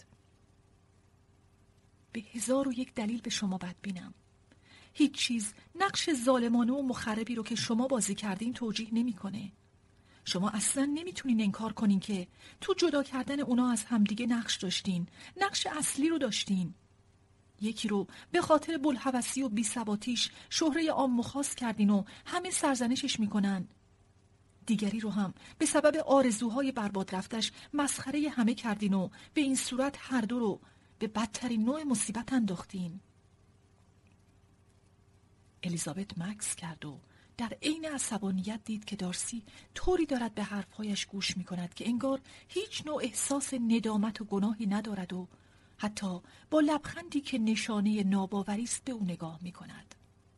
Speaker 2: به هزار و یک دلیل به شما بدبینم. هیچ چیز نقش ظالمانه و مخربی رو که شما بازی کردین توجیه نمی‌کنه. شما اصلا نمیتونین انکار کنین که تو جدا کردن اونا از همدیگه نقش داشتین، نقش اصلی رو داشتین. یکی رو به خاطر بلحوثی و بی‌ثباتیش شهره عام و خاص کردین و همه سرزنشش میکنن. دیگری رو هم به سبب آرزوهای برباد رفتش مسخره همه کردین و به این صورت هر دو رو به بدترین نوع مصیبت انداختین. الیزابت مکث کرد و در عین عصبانیت دید که دارسی طوری دارد به حرفهایش گوش میکند که انگار هیچ نوع احساس ندامت و گناهی ندارد و حتی با لبخندی که نشانه ناباوری است به او نگاه میکند.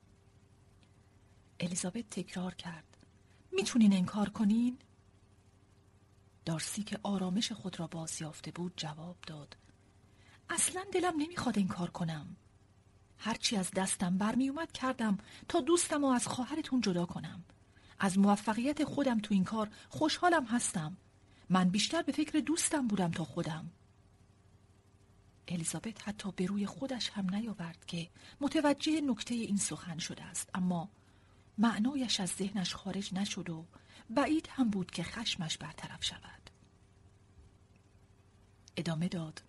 Speaker 2: الیزابت تکرار کرد: میتونین انکار کنین؟ دارسی که آرامش خود را بازیافته بود جواب داد: اصلا دلم نمیخواد انکار کنم. هرچی از دستم برمی اومد کردم تا دوستم رو از خواهرتون جدا کنم. از موفقیت خودم تو این کار خوشحالم هستم. من بیشتر به فکر دوستم بودم تا خودم. الیزابت حتی به روی خودش هم نیاورد که متوجه نکته این سخن شده است، اما معنایش از ذهنش خارج نشد و بعید هم بود که خشمش برطرف شود. ادامه داد: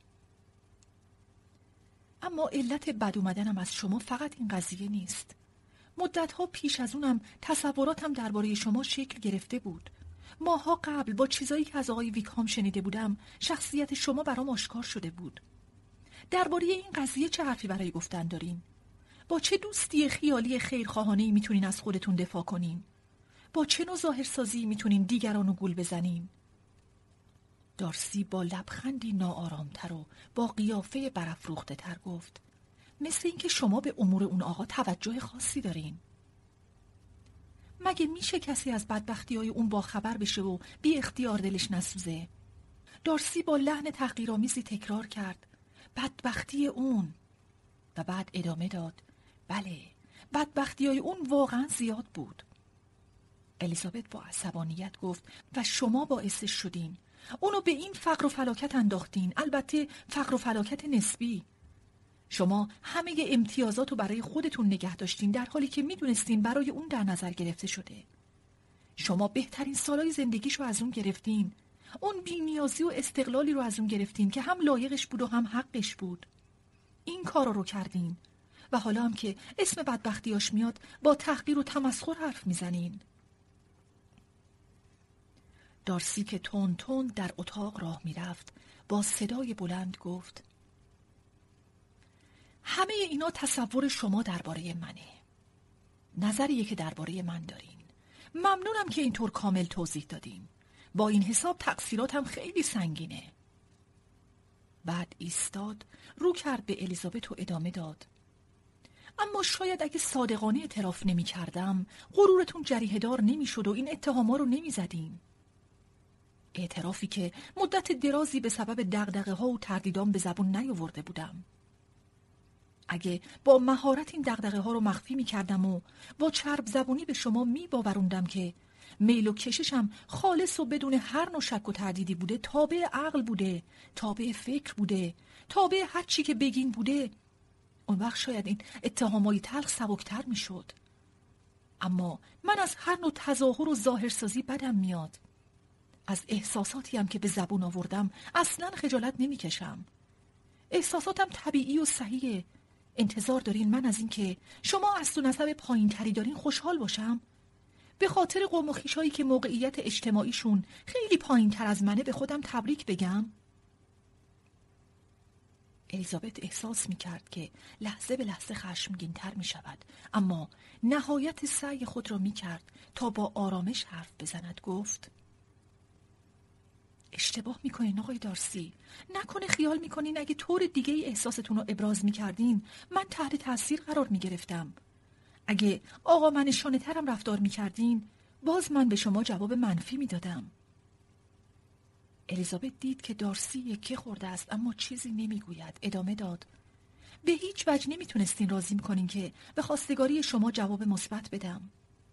Speaker 2: اما علت بد اومدنم از شما فقط این قضیه نیست. مدتها پیش از اونم تصوراتم درباره شما شکل گرفته بود. ماها قبل با چیزایی که از آقای ویکهام شنیده بودم شخصیت شما برام آشکار شده بود. درباره این قضیه چه حرفی برای گفتن دارین؟ با چه دوستی خیالی خیرخواهانه‌ای میتونین از خودتون دفاع کنین؟ با چه نوع ظاهرسازی میتونین دیگرانو گول بزنین؟ دارسی با لبخندی ناآرامتر و با قیافه برافروخته تر گفت: مثل این که شما به امور اون آقا توجه خاصی دارین. مگه میشه کسی از بدبختی‌های اون با خبر بشه و بی اختیار دلش نسوزه؟ دارسی با لحن تحقیرآمیزی تکرار کرد: بدبختی اون. و بعد ادامه داد: بله، بدبختی‌های اون واقعا زیاد بود. الیزابت با عصبانیت گفت: و شما باعثش شدین. اونو به این فقر و فلاکت انداختین، البته فقر و فلاکت نسبی. شما همه امتیازاتو برای خودتون نگه داشتین در حالی که میدونستین برای اون در نظر گرفته شده. شما بهترین سالای زندگیشو از اون گرفتین. اون بی‌نیازی و استقلالی رو از اون گرفتین که هم لایقش بود و هم حقش بود. این کارا رو کردین و حالا هم که اسم بدبختیاش میاد با تحقیر و تمسخر حرف میزنین. دارسی که تون تون در اتاق راه میرفت با صدای بلند گفت: همه اینا تصور شما درباره منه. نظریه که درباره من دارین. ممنونم که اینطور کامل توضیح دادین. با این حساب تقصیراتم خیلی سنگینه. بعد ایستاد، رو کرد به الیزابت و ادامه داد: اما شاید اگه صادقانه اعتراف نمی کردم غرورتون جریحه دار نمی شد و این اتهاما رو نمی زدین. اعترافی که مدت درازی به سبب دغدغه ها و تردیدام به زبون نیاورده بودم. اگه با مهارت این دغدغه ها رو مخفی می کردم و با چرب زبونی به شما می باوروندم که میل و کششم خالص و بدون هر نوع شک و تردیدی بوده، تابع عقل بوده، تابع فکر بوده، تابع هر چی که بگین بوده، اون وقت شاید این اتهامای تلخ سبکتر می شد. اما من از هر نوع تظاهر و ظاهرسازی بدم میاد. از احساساتی هم که به زبون آوردم اصلاً خجالت نمی کشم. احساساتم طبیعی و صحیحه. انتظار دارین من از این که شما از تو نسب پایین تری دارین خوشحال باشم؟ به خاطر قوم و خویشایی که موقعیت اجتماعیشون خیلی پایین تر از منه به خودم تبریک بگم؟ الیزابت احساس می کرد که لحظه به لحظه خشمگین تر می شود، اما نهایت سعی خود را می کرد تا با آرامش حرف بزند. گفت: اشتباه میکنین آقای دارسی. نکنه خیال میکنین اگه طور دیگه ای احساستون رو ابراز میکردین من تحت تاثیر قرار میگرفتم. اگه آقا من شانه ترم رفتار میکردین باز من به شما جواب منفی میدادم. الیزابت دید که دارسی یکی خورده است اما چیزی نمیگوید. ادامه داد: به هیچ وجه نمیتونستین راضی میکنین که به خواستگاری شما جواب مثبت بدم.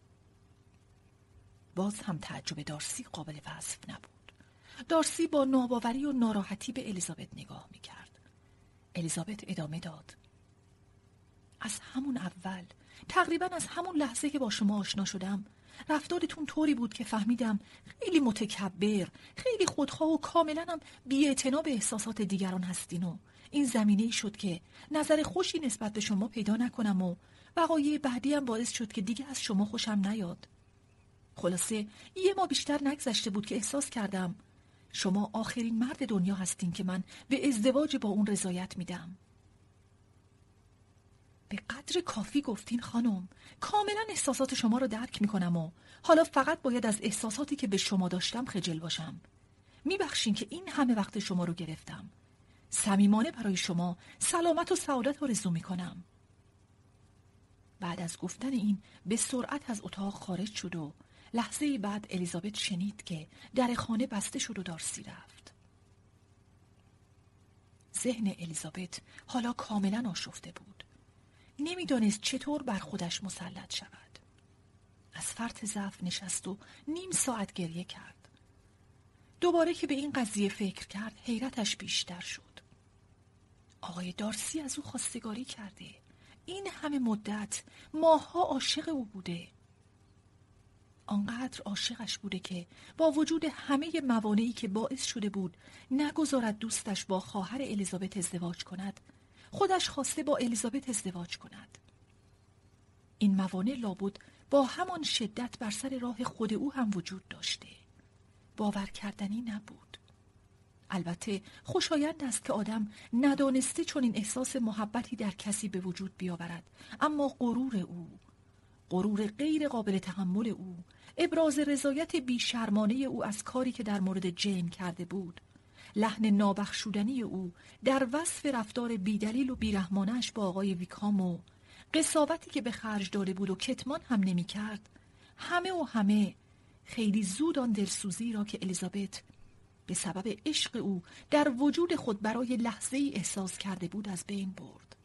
Speaker 2: باز هم تعجب دارسی قابل وصف نبود. دارسی با ناباوری و ناراحتی به الیزابت نگاه میکرد. الیزابت ادامه داد: از همون اول، تقریبا از همون لحظه که با شما آشنا شدم، رفتارتون طوری بود که فهمیدم خیلی متکبر، خیلی خودخواه و کاملا هم بی‌اعتنا به احساسات دیگران هستین و این زمینه‌ای شد که نظر خوشی نسبت به شما پیدا نکنم و وقایع بعدی هم باعث شد که دیگه از شما خوشم نیاد. خلاصه یه ما بیشتر نگذشته بود که احساس کردم شما آخرین مرد دنیا هستین که من به ازدواج با اون رضایت میدم. به قدر کافی گفتین خانم. کاملا احساسات شما رو درک میکنم و حالا فقط باید از احساساتی که به شما داشتم خجل باشم. میبخشین که این همه وقت شما رو گرفتم. صمیمانه برای شما سلامت و سعادت آرزو میکنم. بعد از گفتن این به سرعت از اتاق خارج شد و لحظه بعد الیزابت شنید که در خانه بسته شد و دارسی رفت. ذهن الیزابت حالا کاملا آشفته بود. نمیدانست چطور بر خودش مسلط شود. از فرط ضعف نشست و نیم ساعت گریه کرد. دوباره که به این قضیه فکر کرد حیرتش بیشتر شد. آقای دارسی از او خواستگاری کرده. این همه مدت، ماه‌ها عاشق او بوده. آنقدر عاشقش بوده که با وجود همه موانعی که باعث شده بود نگذارد دوستش با خواهر الیزابت ازدواج کند، خودش خواسته با الیزابت ازدواج کند. این موانع لابد با همان شدت بر سر راه خود او هم وجود داشته. باور کردنی نبود. البته خوشایند است که آدم ندانسته چون این احساس محبتی در کسی به وجود بیاورد، اما غرور او، غرور غیر قابل تحمل او، ابراز رضایت بیشرمانه او از کاری که در مورد جین کرده بود، لحن نابخشودنی او در وصف رفتار بیدلیل و بیرحمانش با آقای ویکام و قساوتی که به خرج داده بود و کتمان هم نمی کرد، همه و همه خیلی زود آن دلسوزی را که الیزابت به سبب عشق او در وجود خود برای لحظه ای احساس کرده بود از بین برد.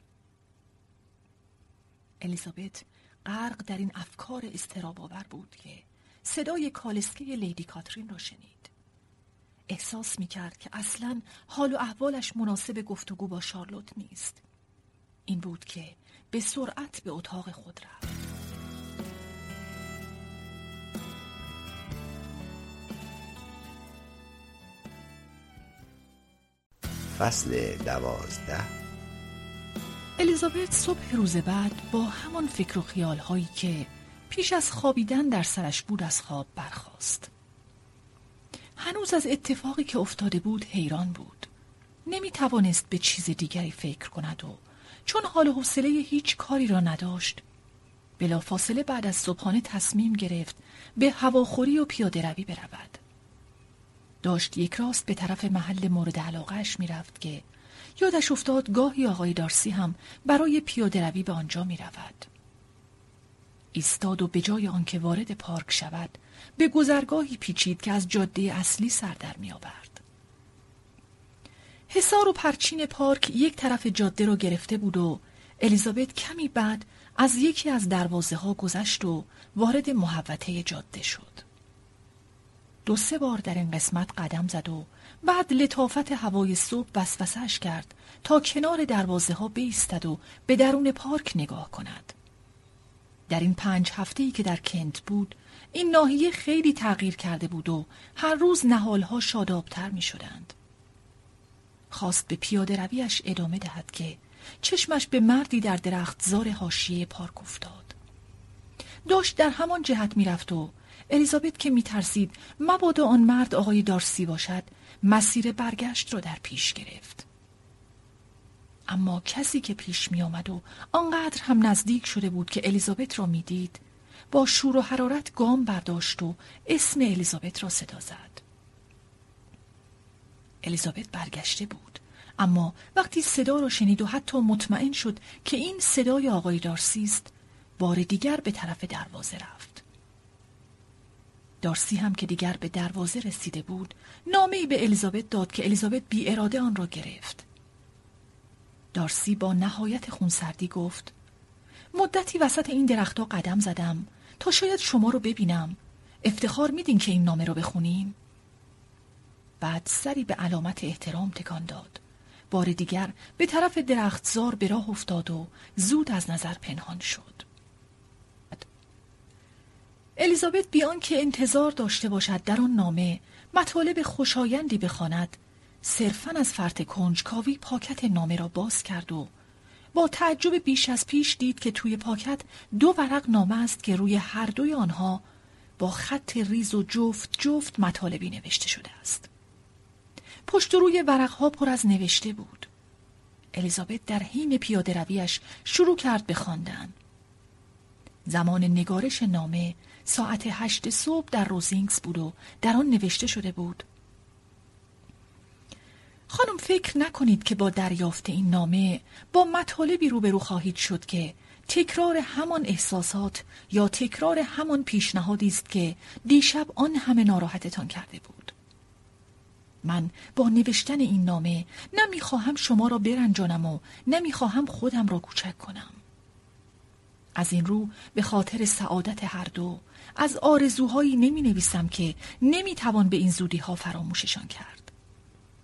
Speaker 2: الیزابت غرق در این افکار اضطراب‌آور بود که صدای کالسکه لیدی کاترین را شنید. احساس می‌کرد که اصلاً حال و احوالش مناسب گفتگو با شارلوت نیست. این بود که به سرعت به اتاق خود رفت.
Speaker 1: فصل دوازده.
Speaker 2: الیزابت صبح روز بعد با همان فکر و خیال هایی که پیش از خوابیدن در سرش بود از خواب برخاست. هنوز از اتفاقی که افتاده بود حیران بود. نمی توانست به چیز دیگری فکر کند و چون حال و حوصله هیچ کاری را نداشت، بلافاصله بعد از صبحانه تصمیم گرفت به هواخوری و پیاده روی برود. داشت یک راست به طرف محل مورد علاقه‌اش می رفت که یادش افتاد گاهی آقای دارسی هم برای پیاده روی به آنجا می رود. ایستاد و به جای آنکه وارد پارک شود به گذرگاهی پیچید که از جاده اصلی سر در می آورد. حصار و پرچین پارک یک طرف جاده را گرفته بود و الیزابت کمی بعد از یکی از دروازه ها گذشت و وارد محوطه جاده شد. دو سه بار در این قسمت قدم زد و بعد لطافت هوای صبح وسوسه‌اش کرد تا کنار دروازه ها بایستد و به درون پارک نگاه کند. در این پنج هفته‌ای که در کنت بود، این ناحیه خیلی تغییر کرده بود و هر روز نهالها شادابتر می شدند. خواست به پیاده رویش ادامه دهد که چشمش به مردی در درختزار حاشیه پارک افتاد. داشت در همان جهت می رفت و الیزابت که می ترسید مبادا آن مرد آقای دارسی باشد، مسیر برگشت را در پیش گرفت. اما کسی که پیش می آمد و آنقدر هم نزدیک شده بود که الیزابت را می دید، با شور و حرارت گام برداشت و اسم الیزابت را صدا زد. الیزابت برگشته بود، اما وقتی صدا را شنید و حتی مطمئن شد که این صدای آقای دارسی است، بار دیگر به طرف دروازه رفت. دارسی هم که دیگر به دروازه رسیده بود، نامه‌ای به الیزابت داد که الیزابت بی اراده آن را گرفت. دارسی با نهایت خونسردی گفت: مدتی وسط این درختها قدم زدم تا شاید شما رو ببینم. افتخار میدین که این نامه رو بخونین؟ بعد سری به علامت احترام تکان داد. بار دیگر به طرف درختزار به راه افتاد و زود از نظر پنهان شد. الیزابت بیان که انتظار داشته باشد در آن نامه مطالب خوشایندی بخواند، صرفاً از فرط کنجکاوی پاکت نامه را باز کرد و با تعجب بیش از پیش دید که توی پاکت دو ورق نامه است که روی هر دوی آنها با خط ریز و جفت جفت مطالبی نوشته شده است. پشت و روی ورقها پر از نوشته بود. الیزابت در حین پیاده رویش شروع کرد به خواندن. زمان نگارش نامه ساعت هشت صبح در روزینگز بود و در آن نوشته شده بود: خانم، فکر نکنید که با دریافت این نامه با مطالبی روبرو خواهید شد که تکرار همان احساسات یا تکرار همان پیشنهادی است که دیشب آن همه ناراحتتان کرده بود. من با نوشتن این نامه نمیخواهم شما را برنجانم و نمیخواهم خودم را کوچک کنم. از این رو به خاطر سعادت هر دو از آرزوهایی نمی نویسم که نمی توان به این زودی ها فراموششان کرد.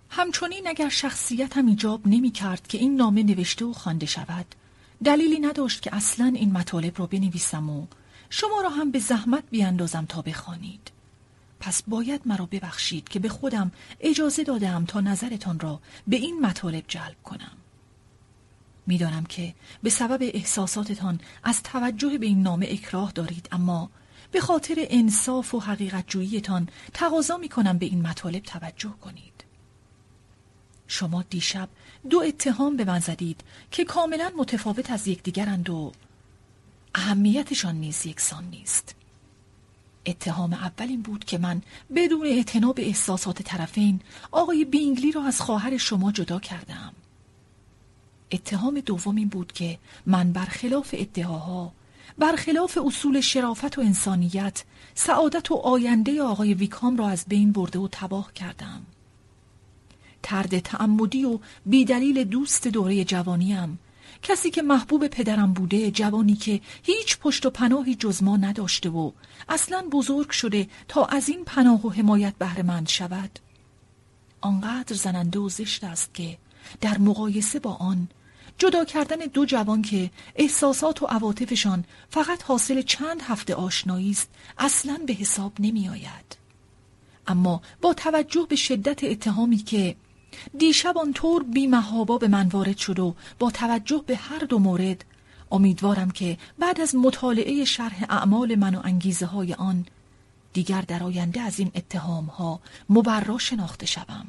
Speaker 2: همچنین اگر شخصیتم ایجاب نمی کرد که این نامه نوشته و خوانده شود، دلیلی نداشت که اصلاً این مطالب را بنویسم و شما را هم به زحمت بیاندازم تا بخوانید. پس باید مرا ببخشید که به خودم اجازه دادم تا نظرتان را به این مطالب جلب کنم. میدانم که به سبب احساساتتان از توجه به این نامه اکراه دارید، اما به خاطر انصاف و حقیقت جوییتان تقاضا می کنم به این مطالب توجه کنید. شما دیشب دو اتهام به من زدید که کاملا متفاوت از یکدیگرند و اهمیتشان نیز یکسان نیست. اتهام اول این بود که من بدون اعتنا به احساسات طرفین آقای بینگلی را از خواهر شما جدا کردم. اتهام دوم این بود که من برخلاف ادعاها، برخلاف اصول شرافت و انسانیت، سعادت و آینده آقای ویکام را از بین برده و تباه کردم. طرد تعمدی و بیدلیل دوست دوره جوانیم، کسی که محبوب پدرم بوده، جوانی که هیچ پشت و پناهی جز ما نداشته و اصلاً بزرگ شده تا از این پناه و حمایت بهره‌مند شود، آنقدر زننده و زشت است که در مقایسه با آن جدا کردن دو جوان که احساسات و عواطفشان فقط حاصل چند هفته آشنایی است اصلاً به حساب نمی آید. اما با توجه به شدت اتهامی که دیشب آنطور بی‌محابا به من وارد شد و با توجه به هر دو مورد، امیدوارم که بعد از مطالعه شرح اعمال من و انگیزه های آن دیگر در آینده از این اتهام ها مبرا شناخته شوم.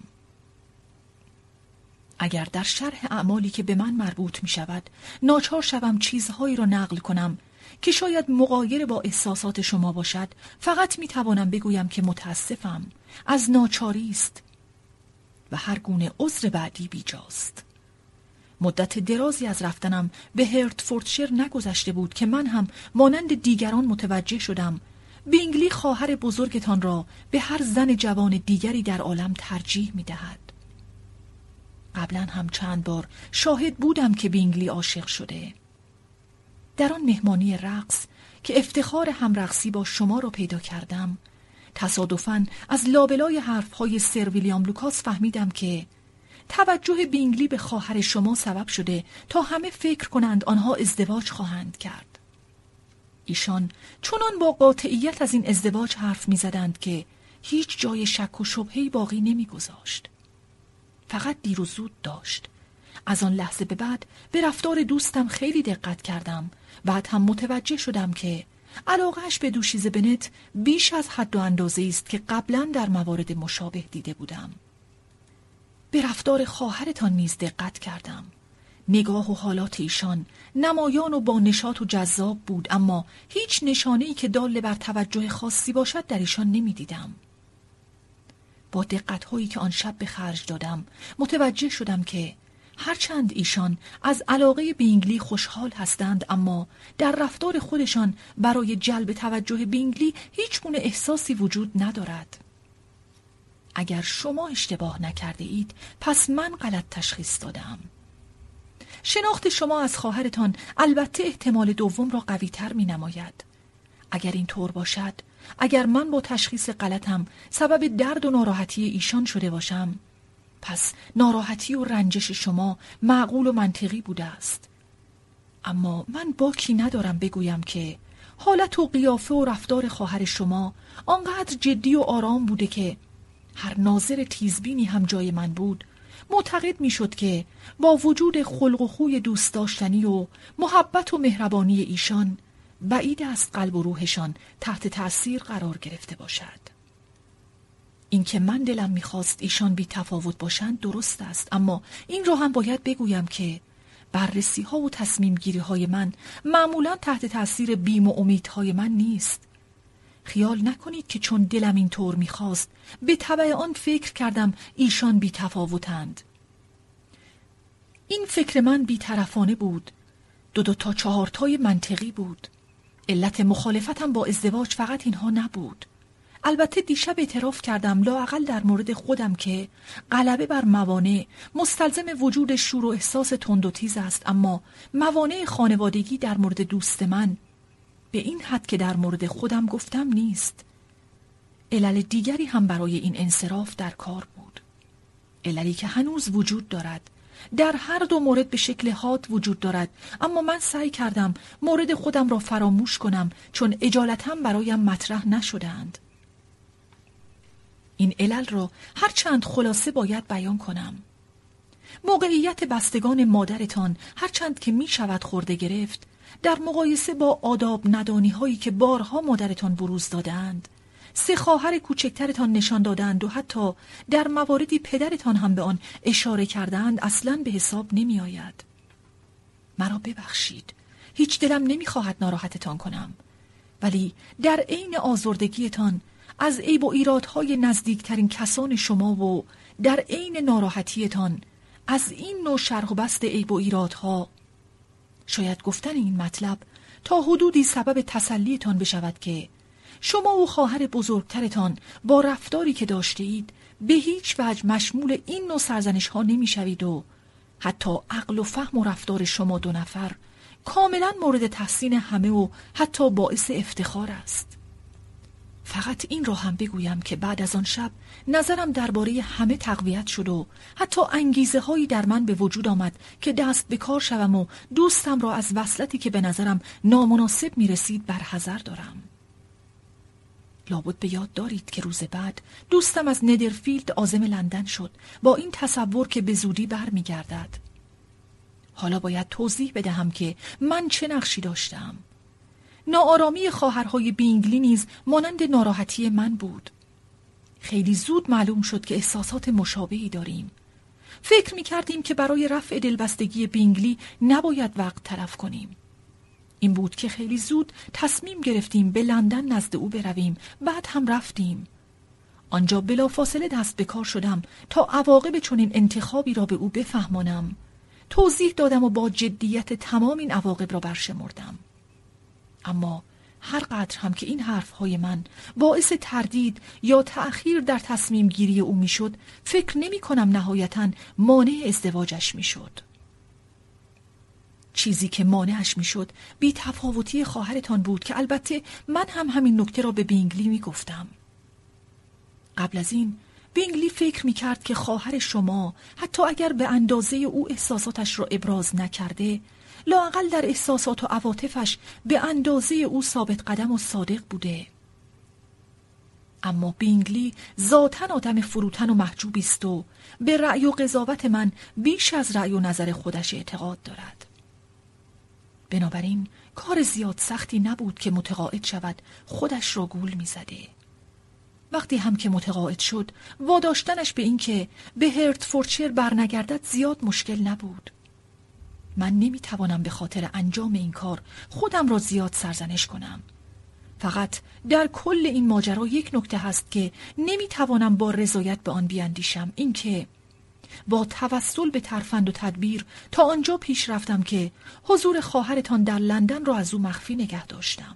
Speaker 2: اگر در شرح اعمالی که به من مربوط می شود ناچار شوم چیزهایی را نقل کنم که شاید مغایر با احساسات شما باشد، فقط می توانم بگویم که متاسفم، از ناچاری است و هر گونه عذر بعدی بیجاست. مدت درازی از رفتنم به هرتفوردشیر نگذشته بود که من هم مانند دیگران متوجه شدم بینگلی خواهر بزرگتان را به هر زن جوان دیگری در عالم ترجیح می دهد. قبلا هم چند بار شاهد بودم که بینگلی عاشق شده. در آن مهمانی رقص که افتخار همرقصی با شما را پیدا کردم، تصادفاً از لابلای حرفهای سر ویلیام لوکاس فهمیدم که توجه بینگلی به خواهر شما سبب شده تا همه فکر کنند آنها ازدواج خواهند کرد. ایشان چنان با قاطعیت از این ازدواج حرف می زدند که هیچ جای شک و شبهه‌ای باقی نمی گذاشت. فقط دیر و زود داشت. از آن لحظه به بعد به رفتار دوستم خیلی دقت کردم. بعد هم متوجه شدم که علاقه‌اش به دوشیزه بنت بیش از حد و اندازه است که قبلا در موارد مشابه دیده بودم. به رفتار خواهرتان نیز دقت کردم. نگاه و حالات ایشان نمایان و با نشاط و جذاب بود، اما هیچ نشانه‌ای که دال بر توجه خاصی باشد در ایشان نمی دیدم. با دقت‌هایی که آن شب به خرج دادم متوجه شدم که هرچند ایشان از علاقه بینگلی خوشحال هستند، اما در رفتار خودشان برای جلب توجه بینگلی هیچ گونه احساسی وجود ندارد. اگر شما اشتباه نکرده اید، پس من غلط تشخیص دادم. شناخت شما از خواهرتان البته احتمال دوم را قوی تر می نماید. اگر این طور باشد، اگر من با تشخیص غلطم سبب درد و ناراحتی ایشان شده باشم، پس ناراحتی و رنجش شما معقول و منطقی بوده است. اما من باکی ندارم بگویم که حالت و قیافه و رفتار خواهر شما آنقدر جدی و آرام بوده که هر ناظر تیزبینی هم جای من بود معتقد می شد که با وجود خلق و خوی دوست داشتنی و محبت و مهربانی ایشان، بعید است قلب و روحشان تحت تأثیر قرار گرفته باشد. این که من دلم می‌خواست ایشان بی تفاوت باشند درست است، اما این را هم باید بگویم که بررسی ها و تصمیم گیری های من معمولا تحت تأثیر بیم و امیدهای من نیست. خیال نکنید که چون دلم این طور می‌خواست به تبع آن فکر کردم ایشان بی تفاوتند. این فکر من بی طرفانه بود، دو دو تا چهار تای منطقی بود. علت مخالفتم با ازدواج فقط اینها نبود. البته دیشب اعتراف کردم لااقل در مورد خودم که غلبه بر موانع مستلزم وجود شور و احساس تند و تیز است، اما موانع خانوادگی در مورد دوست من به این حد که در مورد خودم گفتم نیست. علل دیگری هم برای این انصراف در کار بود. عللی که هنوز وجود دارد. در هر دو مورد به شکل حاد وجود دارد، اما من سعی کردم مورد خودم را فراموش کنم چون اجالتم برایم مطرح نشدند. این علل را هر چند خلاصه باید بیان کنم. موقعیت بستگان مادرتان هرچند که می شود خورده گرفت، در مقایسه با آداب ندانی هایی که بارها مادرتان بروز دادند، سه خواهر کوچکترتان نشان دادند و حتی در مواردی پدرتان هم به آن اشاره کردند، اصلاً به حساب نمی آید. مرا ببخشید، هیچ دلم نمی خواهد ناراحتتان کنم، ولی در عین آزردگیتان از عیب و ایرادهای نزدیکترین کسان شما و در عین ناراحتیتان از این نوع شرح و بسط عیب و ایرادها، شاید گفتن این مطلب تا حدودی سبب تسلیتان بشود که شما و خواهر بزرگترتان با رفتاری که داشته اید به هیچ وجه مشمول این نوع سرزنش ها نمی شوید و حتی عقل و فهم و رفتار شما دو نفر کاملا مورد تحسین همه و حتی باعث افتخار است. فقط این را هم بگویم که بعد از آن شب نظرم درباره همه تقویت شد و حتی انگیزه هایی در من به وجود آمد که دست به کار شوم و دوستم را از وصلتی که به نظرم نامناسب می رسید برحذر دارم. لابد به یاد دارید که روز بعد دوستم از ندرفیلد عازم لندن شد با این تصور که به زودی بر می گردد. حالا باید توضیح بدهم که من چه نقشی داشتم. ناآرامی خواهرهای بینگلی نیز مانند ناراحتی من بود. خیلی زود معلوم شد که احساسات مشابهی داریم. فکر می کردیم که برای رفع دلبستگی بینگلی نباید وقت تلف کنیم. این بود که خیلی زود تصمیم گرفتیم به لندن نزد او برویم. بعد هم رفتیم. آنجا بلافاصله دست به کار شدم تا عواقب چنین انتخابی را به او بفهمانم. توضیح دادم و با جدیت تمام این عواقب را برشمردم. اما هر قدر هم که این حرفهای من باعث تردید یا تأخیر در تصمیم گیری او میشد، فکر نمی کنم نهایتاً مانع ازدواجش میشد. چیزی که مانعش میشد بی تفاوتی خواهرتان بود که البته من هم همین نکته را به بینگلی می گفتم. قبل از این بینگلی فکر می کرد که خواهر شما حتی اگر به اندازه او احساساتش را ابراز نکرده، لااقل در احساسات و عواطفش به اندازه او ثابت قدم و صادق بوده. اما بینگلی ذاتاً آدم فروتن و محجوبی است و به رأی و قضاوت من بیش از رأی و نظر خودش اعتقاد دارد. بنابراین کار زیاد سختی نبود که متقاعد شود خودش را گول می زده. وقتی هم که متقاعد شد، واداشتنش به این که به هرتفوردشیر برنگردد زیاد مشکل نبود. من نمی توانم به خاطر انجام این کار خودم را زیاد سرزنش کنم. فقط در کل این ماجرا یک نکته هست که نمی توانم با رضایت به آن بیاندیشم، این که با توسل به ترفند و تدبیر تا آنجا پیش رفتم که حضور خواهرتان در لندن را از او مخفی نگه داشتم.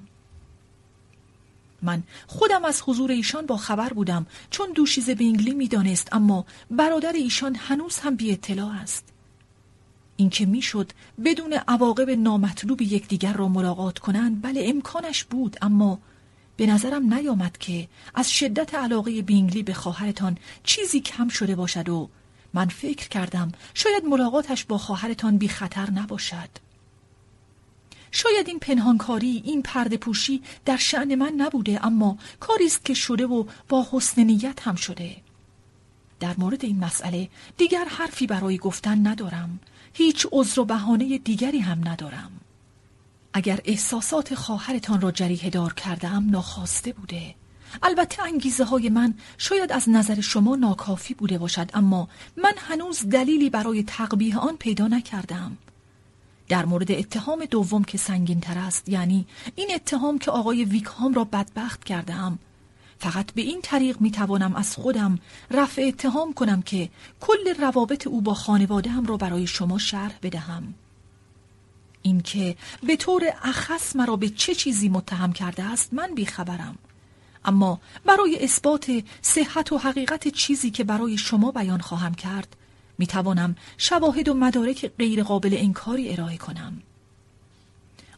Speaker 2: من خودم از حضور ایشان با خبر بودم چون دوشیزه بینگلی می دانست، اما برادر ایشان هنوز هم بی اطلاع است. این که می شد بدون عواقب نامطلوب یکدیگر را ملاقات کنند، بله امکانش بود، اما به نظرم نیامد که از شدت علاقه بینگلی به خواهرتان چیزی کم شده باشد و من فکر کردم شاید ملاقاتش با خواهرتان بی خطر نباشد. شاید این پنهانکاری، این پرده پوشی در شأن من نبوده، اما کاری است که شده و با حسن نیت هم شده. در مورد این مسئله دیگر حرفی برای گفتن ندارم. هیچ عذر و بهانه دیگری هم ندارم. اگر احساسات خواهرتان را جریحه دار کردم ناخواسته بوده. البته انگیزه های من شاید از نظر شما ناکافی بوده باشد، اما من هنوز دلیلی برای تقبیح آن پیدا نکردم. در مورد اتهام دوم که سنگین تر است، یعنی این اتهام که آقای ویکهام را بدبخت کردم، فقط به این طریق می توانم از خودم رفع اتهام کنم که کل روابط او با خانواده هم را برای شما شرح بدهم. این که به طور اخص مرا به چه چیزی متهم کرده است من بیخبرم، اما برای اثبات صحت و حقیقت چیزی که برای شما بیان خواهم کرد می توانم شواهد و مدارک غیر قابل انکاری ارائه کنم.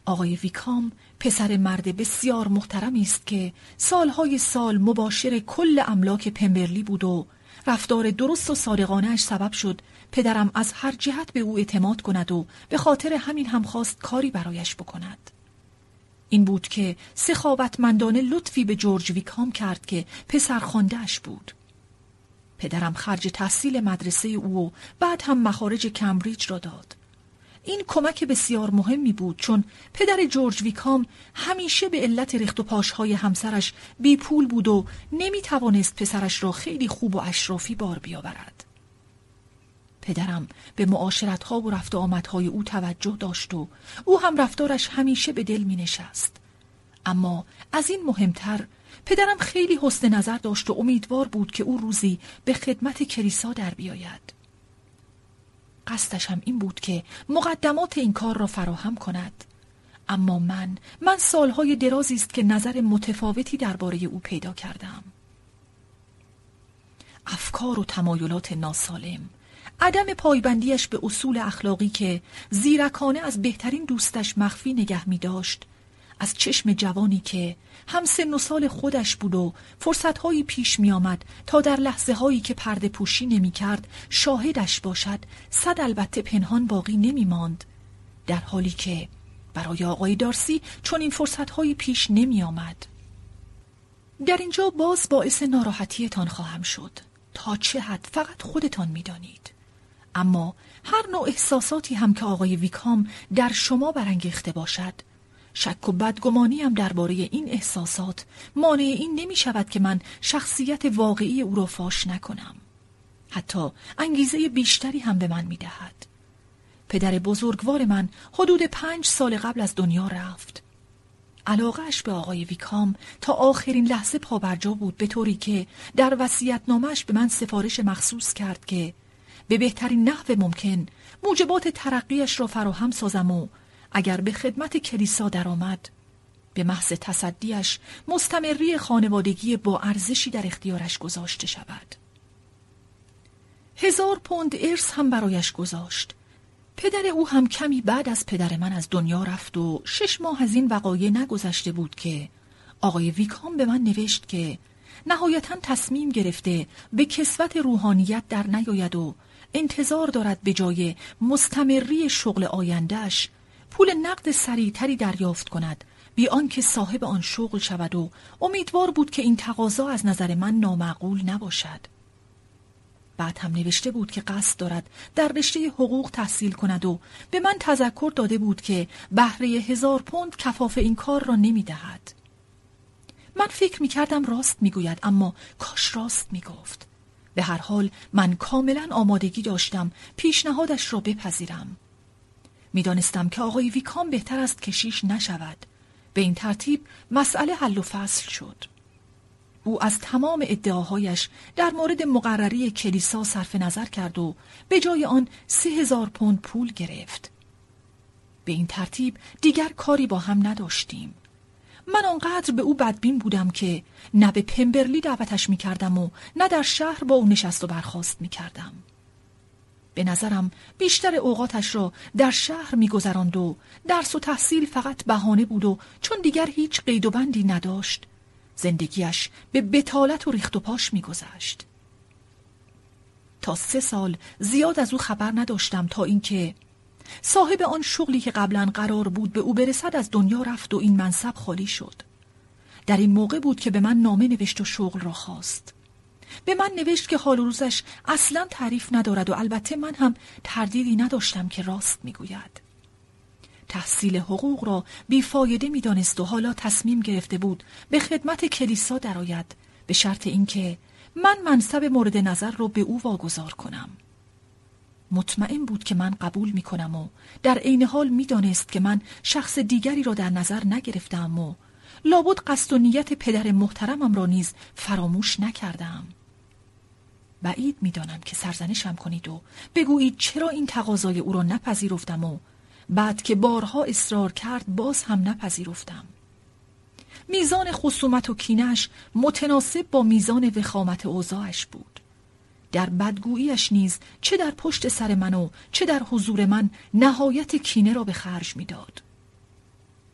Speaker 2: آقای ویکام پسر مرد بسیار محترمی است که سالهای سال مباشر کل املاک پمبرلی بود و رفتار درست و صادقانه‌اش سبب شد پدرم از هر جهت به او اعتماد کند و به خاطر همین هم خواست کاری برایش بکند. این بود که سخاوتمندانه لطفی به جورج ویکام کرد که پسر خوانده‌اش بود. پدرم خرج تحصیل مدرسه او و بعد هم مخارج کمبریج را داد. این کمک بسیار مهمی بود چون پدر جورج ویکام همیشه به علت ریخت و پاشهای همسرش بی پول بود و نمی توانست پسرش را خیلی خوب و اشرافی بار بیاورد. پدرم به معاشرت‌ها و رفت و آمدهای او توجه داشت و او هم رفتارش همیشه به دل می نشست. اما از این مهمتر پدرم خیلی حسن نظر داشت و امیدوار بود که او روزی به خدمت کلیسا در بیاید. قصدش هم این بود که مقدمات این کار را فراهم کند. اما من من سالهای درازی است که نظر متفاوتی درباره او پیدا کردم. افکار و تمایلات ناسالم، عدم پایبندیش به اصول اخلاقی که زیرکانه از بهترین دوستش مخفی نگه می داشت، از چشم جوانی که هم سن و سال خودش بود و فرصتهایی پیش می آمد تا در لحظه هایی که پرده پوشی نمی کرد شاهدش باشد، صد البته پنهان باقی نمی ماند، در حالی که برای آقای دارسی چون این فرصتهایی پیش نمی آمد. در اینجا باز باعث ناراحتیتان خواهم شد، تا چه حد فقط خودتان می دانید. اما هر نوع احساساتی هم که آقای ویکام در شما برانگیخته باشد، شک و بدگمانی هم درباره این احساسات مانع این نمی شود که من شخصیت واقعی او را فاش نکنم. حتی انگیزه بیشتری هم به من می دهد. پدر بزرگوار من حدود پنج سال قبل از دنیا رفت. علاقه‌اش به آقای ویکام تا آخرین لحظه پابرجا بود، به طوری که در وصیت‌نامه‌اش به من سفارش مخصوص کرد که به بهترین نحو ممکن موجبات ترقیش را فراهم سازم و اگر به خدمت کلیسا درآمد به محض تصدیش مستمری خانوادگی با ارزشی در اختیارش گذاشته شود. هزار پوند ارث هم برایش گذاشت. پدر او هم کمی بعد از پدر من از دنیا رفت و شش ماه از این وقایع نگذشته بود که آقای ویکام به من نوشت که نهایتاً تصمیم گرفته به کسوت روحانیت در نیاید و انتظار دارد به جای مستمری شغل آیندهش پول نقد سریعتری دریافت کند، بی آنکه صاحب آن شغل شود و امیدوار بود که این تقاضا از نظر من نامعقول نباشد. بعد هم نوشته بود که قصد دارد در رشته حقوق تحصیل کند و به من تذکر داده بود که بهره هزار پوند کفاف این کار را نمی دهد. من فکر می کردم راست می گوید، اما کاش راست می گفت. به هر حال من کاملا آمادگی داشتم پیشنهادش را بپذیرم. می دانستم که آقای ویکام بهتر است کشیش نشود. به این ترتیب مسئله حل و فصل شد. او از تمام ادعاهایش در مورد مقرری کلیسا صرف نظر کرد و به جای آن سه هزار پوند پول گرفت. به این ترتیب دیگر کاری با هم نداشتیم. من آنقدر به او بدبین بودم که نه به پمبرلی دعوتش می کردم و نه در شهر با او نشست و برخاست می کردم. به نظرم بیشتر اوقاتش را در شهر می گذراند و درس و تحصیل فقط بهانه بود و چون دیگر هیچ قید و بندی نداشت زندگیش به بتالت و ریخت و پاش می گذشت. تا سه سال زیاد از او خبر نداشتم تا اینکه صاحب آن شغلی که قبلا قرار بود به او برسد از دنیا رفت و این منصب خالی شد. در این موقع بود که به من نامه نوشت و شغل را خواست. به من نوشت که حال و روزش اصلا تعریف ندارد و البته من هم تردیدی نداشتم که راست میگوید. تحصیل حقوق را بیفایده می دانست و حالا تصمیم گرفته بود به خدمت کلیسا درآید، به شرط اینکه من منصب مورد نظر را به او واگذار کنم. مطمئن بود که من قبول می کنم و در عین حال می دانست که من شخص دیگری را در نظر نگرفتم و لابد قصد و نیت پدر محترمم را نیز فراموش نکردم. بعید می دانم که سرزنشم کنید و بگویید چرا این تقاضای او را نپذیرفتم و بعد که بارها اصرار کرد باز هم نپذیرفتم. میزان خصومت و کینه‌اش متناسب با میزان وخامت اوضاعش بود. در بدگوییش نیز چه در پشت سر من و چه در حضور من نهایت کینه را به خرج می‌داد.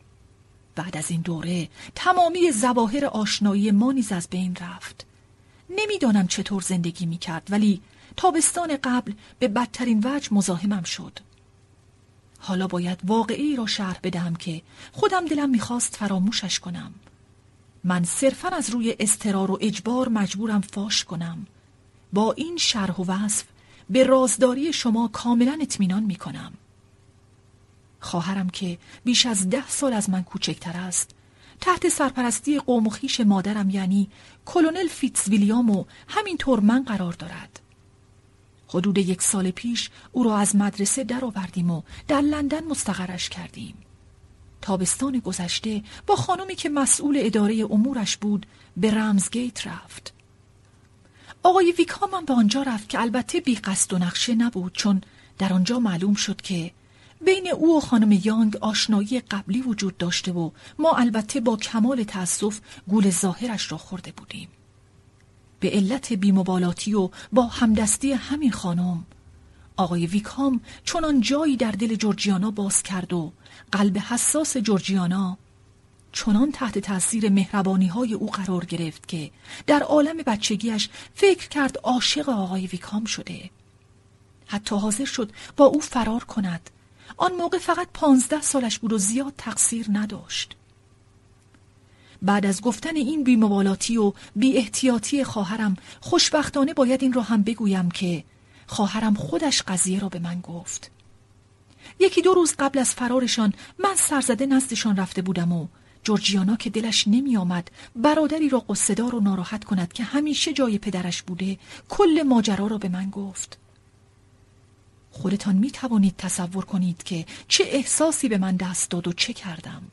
Speaker 2: بعد از این دوره تمامی ظواهر آشنایی ما نیز از بین رفت. نمیدانم چطور زندگی میکرد، ولی تابستان قبل به بدترین وجه مزاحمم شد. حالا باید واقعی را شرح بدهم که خودم دلم میخواست فراموشش کنم. من صرفاً از روی اضطرار و اجبار مجبورم فاش کنم. با این شرح و وصف به رازداری شما کاملاً اطمینان میکنم. خواهرم که بیش از ده سال از من کوچکتر است، تحت سرپرستی قوم و خویش مادرم یعنی کلونل فیتز ویلیام و همینطور من قرار دارد. حدود یک سال پیش او را از مدرسه در آوردیم و در لندن مستقرش کردیم. تابستان گذشته با خانمی که مسئول اداره امورش بود به رمزگیت رفت. آقای ویکهام هم به آنجا رفت که البته بی قصد و نقشه نبود، چون در آنجا معلوم شد که بین او و خانم یانگ آشنایی قبلی وجود داشته و ما البته با کمال تأسف گول ظاهرش را خورده بودیم. به علت بی‌مبالاتی و با همدستی همین خانم، آقای ویکهام چنان جایی در دل جورجیانا باز کرد و قلب حساس جورجیانا چنان تحت تاثیر مهربانی‌های او قرار گرفت که در عالم بچگیش فکر کرد عاشق آقای ویکهام شده. حتی حاضر شد با او فرار کند. آن موقع فقط پانزده سالش بود و زیاد تقصیر نداشت. بعد از گفتن این بی‌مبالاتی و بی احتیاطی خواهرم، خوشبختانه باید این را هم بگویم که خواهرم خودش قضیه را به من گفت. یکی دو روز قبل از فرارشان من سرزده نزدشان رفته بودم و جورجیانا که دلش نمی آمد برادری را قصه‌دار و ناراحت کند که همیشه جای پدرش بوده، کل ماجرا را به من گفت. خودتان می توانید تصور کنید که چه احساسی به من دست داد و چه کردم.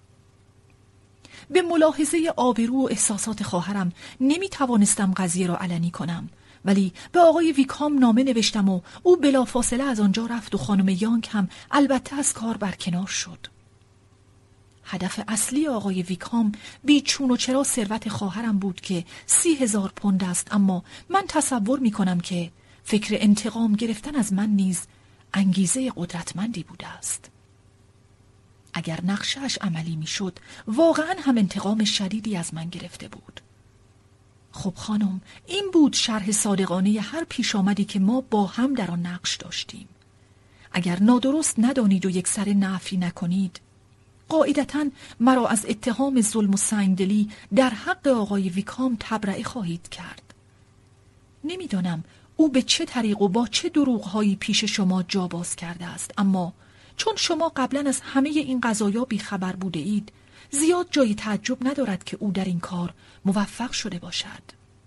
Speaker 2: به ملاحظه آبرو و احساسات خواهرم نمی توانستم قضیه را علنی کنم، ولی به آقای ویکهام نامه نوشتم و او بلافاصله از آنجا رفت و خانم یانگ هم البته از کار برکنار شد. هدف اصلی آقای ویکهام بیچون و چرا ثروت خواهرم بود که سی هزار پوند است، اما من تصور می کنم که فکر انتقام گرفتن از من نیز انگیزه قدرتمندی بوده است. اگر نقشه‌اش عملی می شد، واقعا هم انتقام شدیدی از من گرفته بود. خب خانم، این بود شرح صادقانه هر پیش آمدی که ما با هم در آن نقش داشتیم. اگر نادرست ندانید و یک سر نفی نکنید، قاعدتاً مرا از اتهام ظلم و سنگدلی در حق آقای ویکهام تبرئه خواهید کرد. نمیدانم او به چه طریق و با چه دروغ‌هایی پیش شما جا باز کرده است، اما چون شما قبلا از همه این قضایا بیخبر بوده اید، زیاد جای تعجب ندارد که او در این کار موفق شده باشد.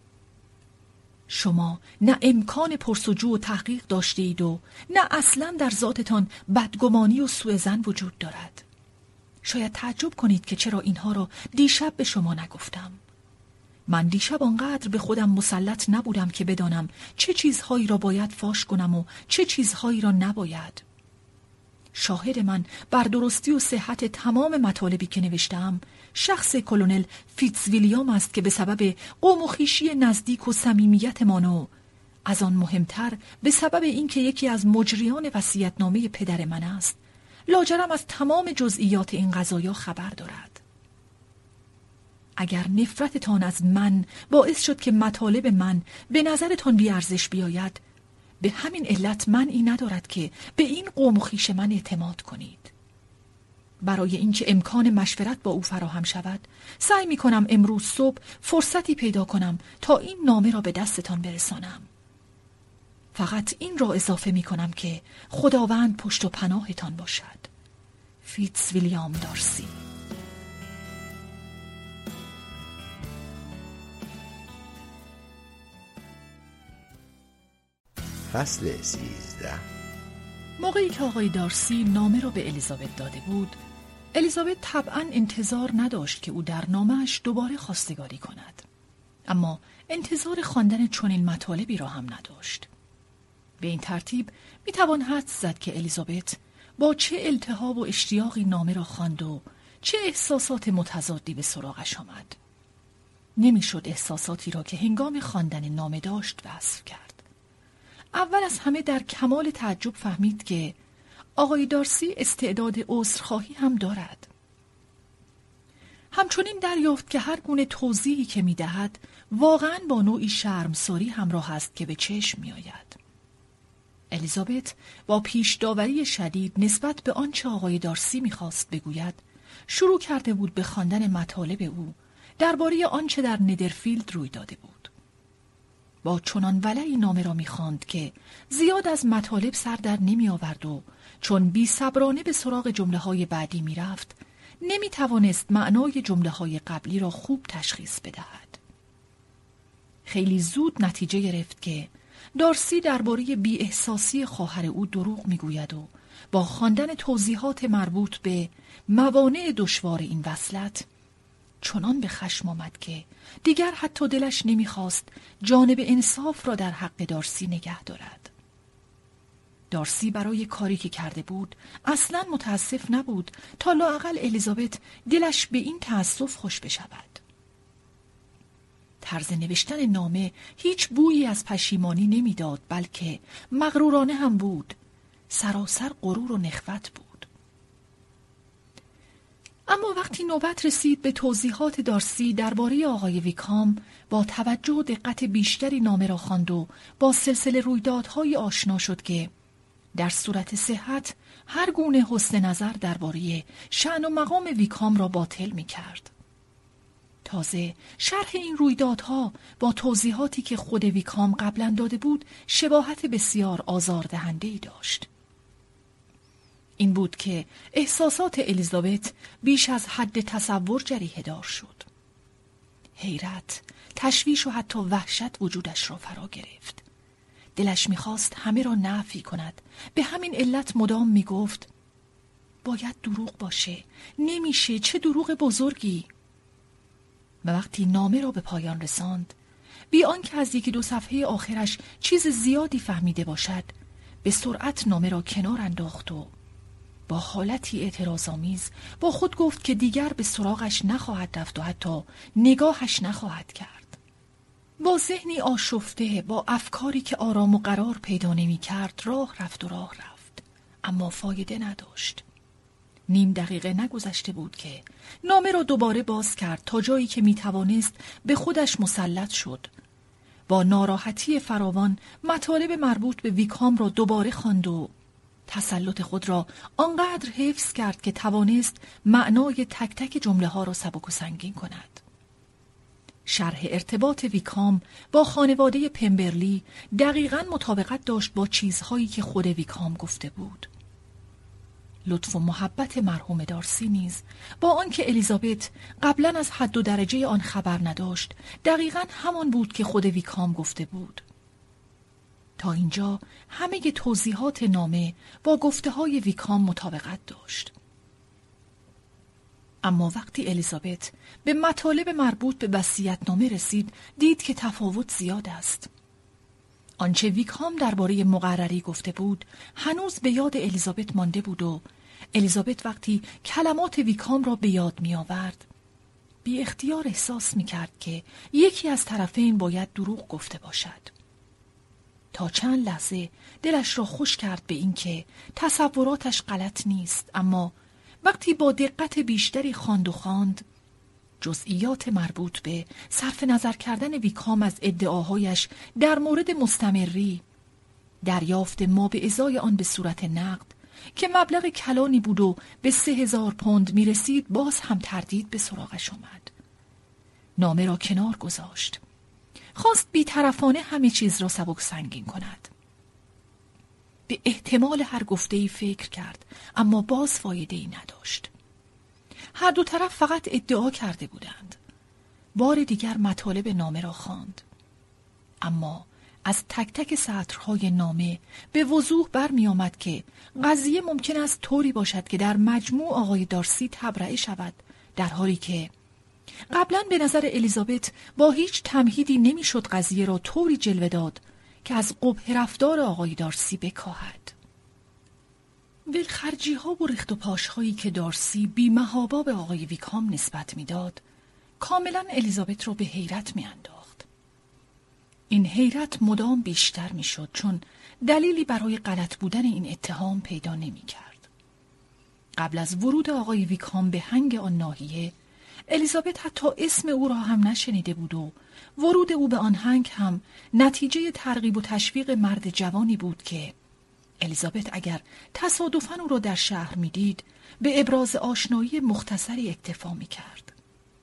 Speaker 2: شما نه امکان پرسجو و تحقیق داشته اید و نه اصلا در ذاتتان بدگمانی و سوء ظن وجود دارد. شاید تعجب کنید که چرا اینها را دیشب به شما نگفتم. من دیشب آنقدر به خودم مسلط نبودم که بدانم چه چیزهایی را باید فاش کنم و چه چیزهایی را نباید. شاهد من بر درستی و صحت تمام مطالبی که نوشتم شخص کلونل فیتز ویلیام است که به سبب قوم و خویشی نزدیک و صمیمیتمان و از آن مهمتر به سبب اینکه یکی از مجریان وصیت‌نامه پدر من است، لاجرم از تمام جزئیات این قضایا خبر دارد. اگر نفرتتان از من باعث شد که مطالب من به نظرتان بیارزش بیاید، به همین علت منعی ندارد که به این قوم و خویش من اعتماد کنید. برای اینکه امکان مشورت با او فراهم شود، سعی می کنم امروز صبح فرصتی پیدا کنم تا این نامه را به دستتان برسانم. فقط این را اضافه می کنم که خداوند پشت و پناهتان باشد. فیتز ویلیام دارسی.
Speaker 1: فصل سیزده.
Speaker 2: موقعی که آقای دارسی نامه را به الیزابت داده بود، الیزابت طبعاً انتظار نداشت که او در نامه‌اش دوباره خواستگاری کند، اما انتظار خواندن چنین مطالبی را هم نداشت. به این ترتیب میتوان حدس زد که الیزابت با چه التهاب و اشتیاقی نامه را خواند و چه احساسات متضادی به سراغش آمد. نمیشد احساساتی را که هنگام خواندن نامه داشت وصف کرد. اول از همه در کمال تعجب فهمید که آقای دارسی استعداد عذرخواهی هم دارد. همچنین دریافت که هر گونه توضیحی که می‌دهد واقعاً با نوعی شرمساری همراه است که به چشم می‌آید. الیزابت با پیش داوری شدید نسبت به آنچه آقای دارسی می‌خواست بگوید، شروع کرده بود به خواندن مطالب او درباره آنچه در ندرفیلد روی داده بود. با چنان ولعی نامه را می‌خواند که زیاد از مطالب سر در نمی‌آورد و چون بی‌صبرانه به سراغ جمله‌های بعدی می‌رفت، نمی‌توانست معنای جمله‌های قبلی را خوب تشخیص بدهد. خیلی زود نتیجه گرفت که دارسی درباره بی‌احساسی خواهر او دروغ می‌گوید و با خواندن توضیحات مربوط به موانع دشوار این وصلت چنان به خشم آمد که دیگر حتی دلش نمی‌خواست جانب انصاف را در حق دارسی نگه دارد. دارسی برای کاری که کرده بود اصلاً متاسف نبود تا لااقل الیزابت دلش به این تأسف خوش بشود. طرز نوشتن نامه هیچ بویی از پشیمانی نمیداد، بلکه مغرورانه هم بود. سراسر غرور و نخوت بود. اما وقتی نوبت رسید به توضیحات دارسی درباره آقای ویکام، با توجه و دقت بیشتری نامه را خواند و با سلسله رویدادهای آشنا شد که در صورت صحت هر گونه حسن نظر درباره شأن و مقام ویکام را باطل می کرد. تازه شرح این رویدادها با توضیحاتی که خود ویکام قبلا داده بود شباهت بسیار آزاردهنده‌ای داشت. این بود که احساسات الیزابت بیش از حد تصور جریحه دار شد. حیرت، تشویش و حتی وحشت وجودش را فرا گرفت. دلش می‌خواست همه را نفی کند. به همین علت مدام می‌گفت باید دروغ باشه، نمیشه، چه دروغ بزرگی. و وقتی نامه را به پایان رساند، بی آنکه از یکی دو صفحه آخرش چیز زیادی فهمیده باشد، به سرعت نامه را کنار انداخت و با حالتی اعتراض‌آمیز با خود گفت که دیگر به سراغش نخواهد رفت و حتی نگاهش نخواهد کرد. با ذهنی آشفته، با افکاری که آرام و قرار پیدا نمی کرد، راه رفت و راه رفت، اما فایده نداشت. نیم دقیقه نگذشته بود که نامه را دوباره باز کرد تا جایی که می توانست به خودش مسلط شد. با ناراحتی فراوان مطالب مربوط به ویکام را دوباره خواند و تسلط خود را آنقدر حفظ کرد که توانست معنای تک تک جمله ها را سبک و سنگین کند. شرح ارتباط ویکام با خانواده پمبرلی دقیقاً مطابقت داشت با چیزهایی که خود ویکام گفته بود. لطف و محبت مرحوم دارسی نیز با آنکه الیزابت قبلا از حد و درجه آن خبر نداشت، دقیقاً همان بود که خود ویکام گفته بود. تا اینجا همه توضیحات نامه با گفته های ویکام مطابقت داشت. اما وقتی الیزابت به مطالب مربوط به وصیت‌نامه رسید، دید که تفاوت زیاد است. آنچه ویکام درباره مقرری گفته بود هنوز به یاد الیزابت مانده بود و الیزابت وقتی کلمات ویکام را به یاد می آورد بی اختیار احساس می کرد که یکی از طرفین باید دروغ گفته باشد. تا چند لحظه دلش را خوش کرد به این که تصوراتش غلط نیست، اما وقتی با دقت بیشتری خواند و خواند جزئیات مربوط به صرف نظر کردن ویکام از ادعاهایش در مورد مستمری، دریافت ما به ازای آن به صورت نقد که مبلغ کلانی بود و به سه هزار پوند می رسید، باز هم تردید به سراغش آمد. نامه را کنار گذاشت. خواست بی‌طرفانه همه چیز را سبک سنگین کند. به احتمال هر گفته‌ای فکر کرد، اما باز فایده‌ای نداشت. هر دو طرف فقط ادعا کرده بودند. بار دیگر مطالب نامه را خواند. اما از تک تک سطرهای نامه به وضوح برمی آمد که قضیه ممکن است طوری باشد که در مجموع آقای دارسی تبرئه شود، در حالی که قبلا به نظر الیزابت با هیچ تمهیدی نمیشد قضیه را طوری جلوه داد که از قبح رفتار آقای دارسی بکاهد. ولخرجی ها و ریخت و پاش هایی که دارسی بی محابا به آقای ویکام نسبت میداد کاملا الیزابت را به حیرت می انداخت. این حیرت مدام بیشتر می شد چون دلیلی برای غلط بودن این اتهام پیدا نمی کرد. قبل از ورود آقای ویکام به هنگ آن ناحیه الیزابت حتی اسم او را هم نشنیده بود و ورود او به آهنگ هم نتیجه ترغیب و تشویق مرد جوانی بود که الیزابت اگر تصادفاً او را در شهر می‌دید به ابراز آشنایی مختصری اکتفا می‌کرد.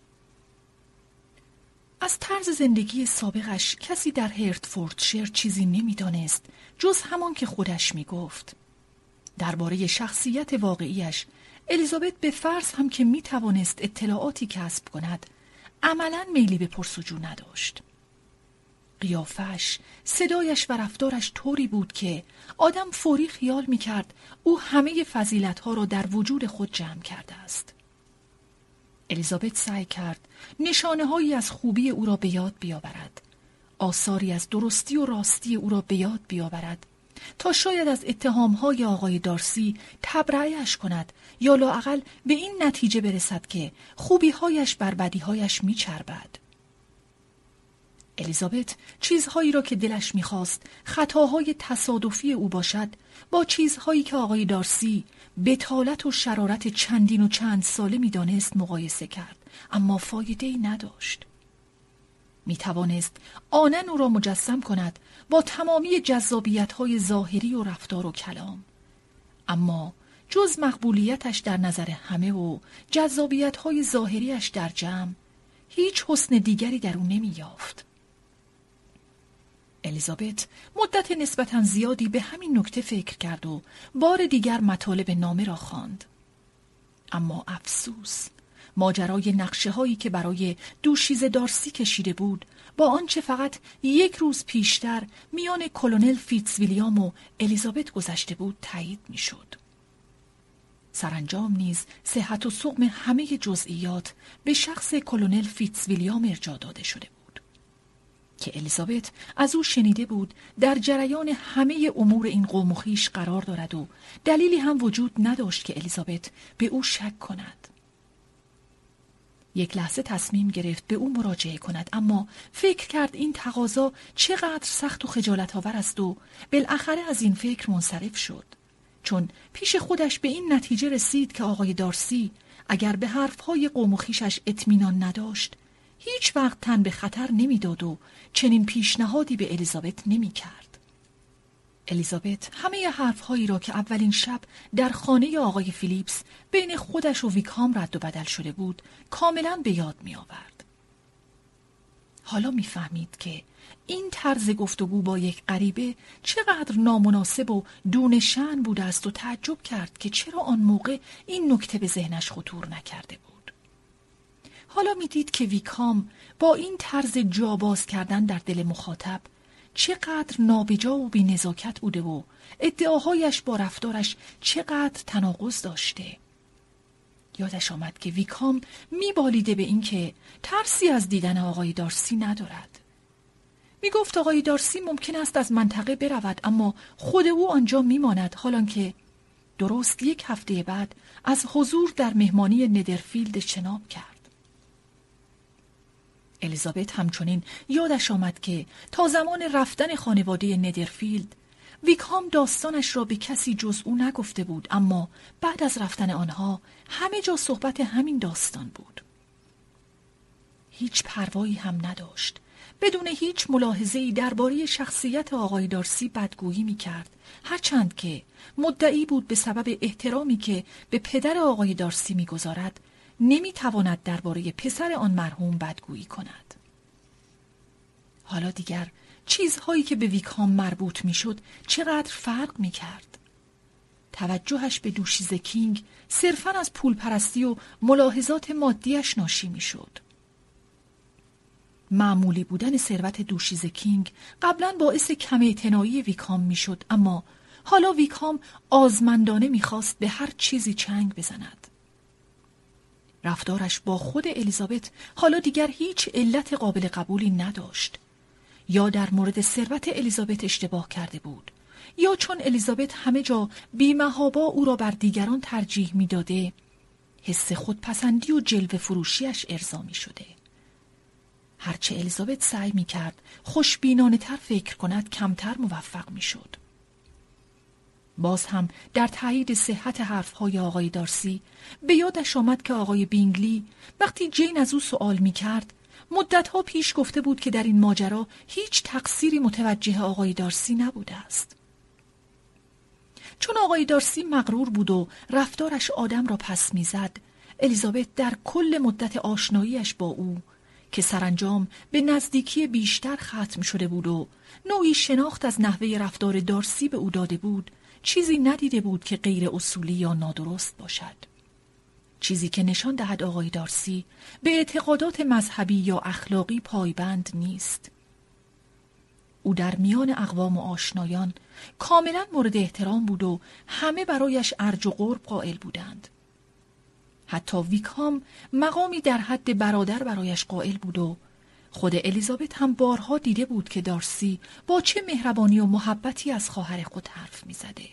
Speaker 2: از طرز زندگی سابقش کسی در هرتفوردشیر چیزی نمی‌دانست جز همان که خودش می‌گفت. درباره شخصیت واقعیش الیزابت به فرض هم که می‌توانست اطلاعاتی کسب کند عملاً میلی به پرسجو نداشت. قیافش، صدایش و رفتارش طوری بود که آدم فوری خیال می‌کرد او همه فضیلت‌ها را در وجود خود جمع کرده است. الیزابت سعی کرد نشانه‌هایی از خوبی او را به یاد بیاورد، آثاری از درستی و راستی او را به یاد بیاورد تا شاید از اتهام‌های آقای دارسی تبرئه‌اش کند یا لااقل به این نتیجه برسد که خوبی‌هایش بر بدی‌هایش می‌چربد. الیزابت چیزهایی را که دلش می‌خواست خطاهای تصادفی او باشد با چیزهایی که آقای دارسی بتالت و شرارت چندین و چند ساله می‌دانست مقایسه کرد، اما فایده‌ای نداشت. می‌توانست آنن او را مجسم کند با تمامی جذابیت‌های ظاهری و رفتار و کلام، اما جز مقبولیتش در نظر همه و جذابیت‌های ظاهریش در جمع هیچ حسن دیگری در او نمی‌یافت. الیزابت مدت نسبتاً زیادی به همین نکته فکر کرد و بار دیگر مطالب نامه را خواند. اما افسوس، ماجرای نقشه هایی که برای دوشیزه دارسی کشیده بود با آنچه فقط یک روز پیشتر میان کلونل فیتزویلیام و الیزابت گذشته بود تایید میشد. سرانجام نیز صحت و سقم همه جزئیات به شخص کلونل فیتزویلیام ارجاع داده شده بود که الیزابت از او شنیده بود در جریان همه امور این قوم و خویش قرار دارد و دلیلی هم وجود نداشت که الیزابت به او شک کند. یک لحظه تصمیم گرفت به او مراجعه کند، اما فکر کرد این تقاضا چقدر سخت و خجالت آور است و بالاخره از این فکر منصرف شد، چون پیش خودش به این نتیجه رسید که آقای دارسی اگر به حرفهای قوم و خویشش اطمینان نداشت هیچ وقت تن به خطر نمیداد و چنین پیشنهادی به الیزابت نمی کرد. الیزابت همه حرفهایی را که اولین شب در خانه آقای فیلیپس بین خودش و ویکهام رد و بدل شده بود کاملا به یاد می آورد. حالا می فهمید که این طرز گفتگو با یک غریبه چقدر نامناسب و دون شأن بوده است و تعجب کرد که چرا آن موقع این نکته به ذهنش خطور نکرده بود. حالا میدید که ویکهام با این طرز جاباز کردن در دل مخاطب چقدر نابجا و بی نزاکت بوده و ادعاهایش با رفتارش چقدر تناقض داشته. یادش آمد که ویکهام میبالیده به این که ترسی از دیدن آقای دارسی ندارد. میگفت آقای دارسی ممکن است از منطقه برود اما خود او آنجا میماند، حالان که درست یک هفته بعد از حضور در مهمانی ندرفیلد اجتناب کرد. الیزابت همچنین یادش آمد که تا زمان رفتن خانواده ندرفیلد ویکهام داستانش را به کسی جز او نگفته بود، اما بعد از رفتن آنها همه جا صحبت همین داستان بود. هیچ پروایی هم نداشت، بدون هیچ ملاحظه‌ای درباره شخصیت آقای دارسی بدگویی می‌کرد، هرچند که مدعی بود به سبب احترامی که به پدر آقای دارسی می‌گذارد نمی‌تواند درباره پسر آن مرحوم بدگویی کند. حالا دیگر چیزهایی که به ویکهام مربوط می‌شد چقدر فرق می‌کرد. توجهش به دوشیزه کینگ صرفاً از پول پرستی و ملاحظات مادیش ناشی می‌شد. معمولی بودن ثروت دوشیزه کینگ قبلاً باعث کم اعتنایی ویکهام می‌شد، اما حالا ویکهام آزمندانه می‌خواست به هر چیزی چنگ بزند. رفتارش با خود الیزابت حالا دیگر هیچ علت قابل قبولی نداشت. یا در مورد ثروت الیزابت اشتباه کرده بود، یا چون الیزابت همه جا بی‌محابا او را بر دیگران ترجیح می‌داده، حس خودپسندی و جلوه فروشیش ارضا می‌شده. هرچه الیزابت سعی می‌کرد خوشبینانه تر فکر کند کمتر موفق می‌شد. باز هم در تایید صحت حرفهای آقای دارسی به یادش آمد که آقای بینگلی وقتی جین از او سوال می کرد مدتها پیش گفته بود که در این ماجرا هیچ تقصیری متوجه آقای دارسی نبوده است. چون آقای دارسی مغرور بود و رفتارش آدم را پس میزد، الیزابت در کل مدت آشناییش با او که سرانجام به نزدیکی بیشتر ختم شده بود و نوعی شناخت از نحوه رفتار دارسی به او داده بود، چیزی ندیده بود که غیر اصولی یا نادرست باشد. چیزی که نشان دهد آقای دارسی به اعتقادات مذهبی یا اخلاقی پایبند نیست. او در میان اقوام و آشنایان کاملا مورد احترام بود و همه برایش ارج و قرب قائل بودند. حتی ویکهام مقامی در حد برادر برایش قائل بود و خود الیزابت هم بارها دیده بود که دارسی با چه مهربانی و محبتی از خواهر خود حرف می زده.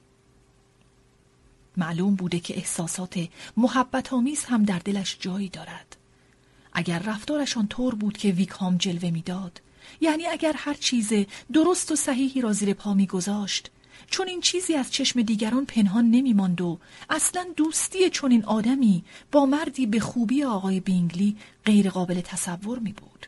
Speaker 2: معلوم بوده که احساسات محبت آمیز هم در دلش جایی دارد. اگر رفتارش آن طور بود که ویکهام جلوه می داد، یعنی اگر هر چیز درست و صحیحی را زیر پا می گذاشت، چون این چیزی از چشم دیگران پنهان نمی ماند و اصلا دوستی چون این آدمی با مردی به خوبی آقای بینگلی غیر قابل تصور می بود.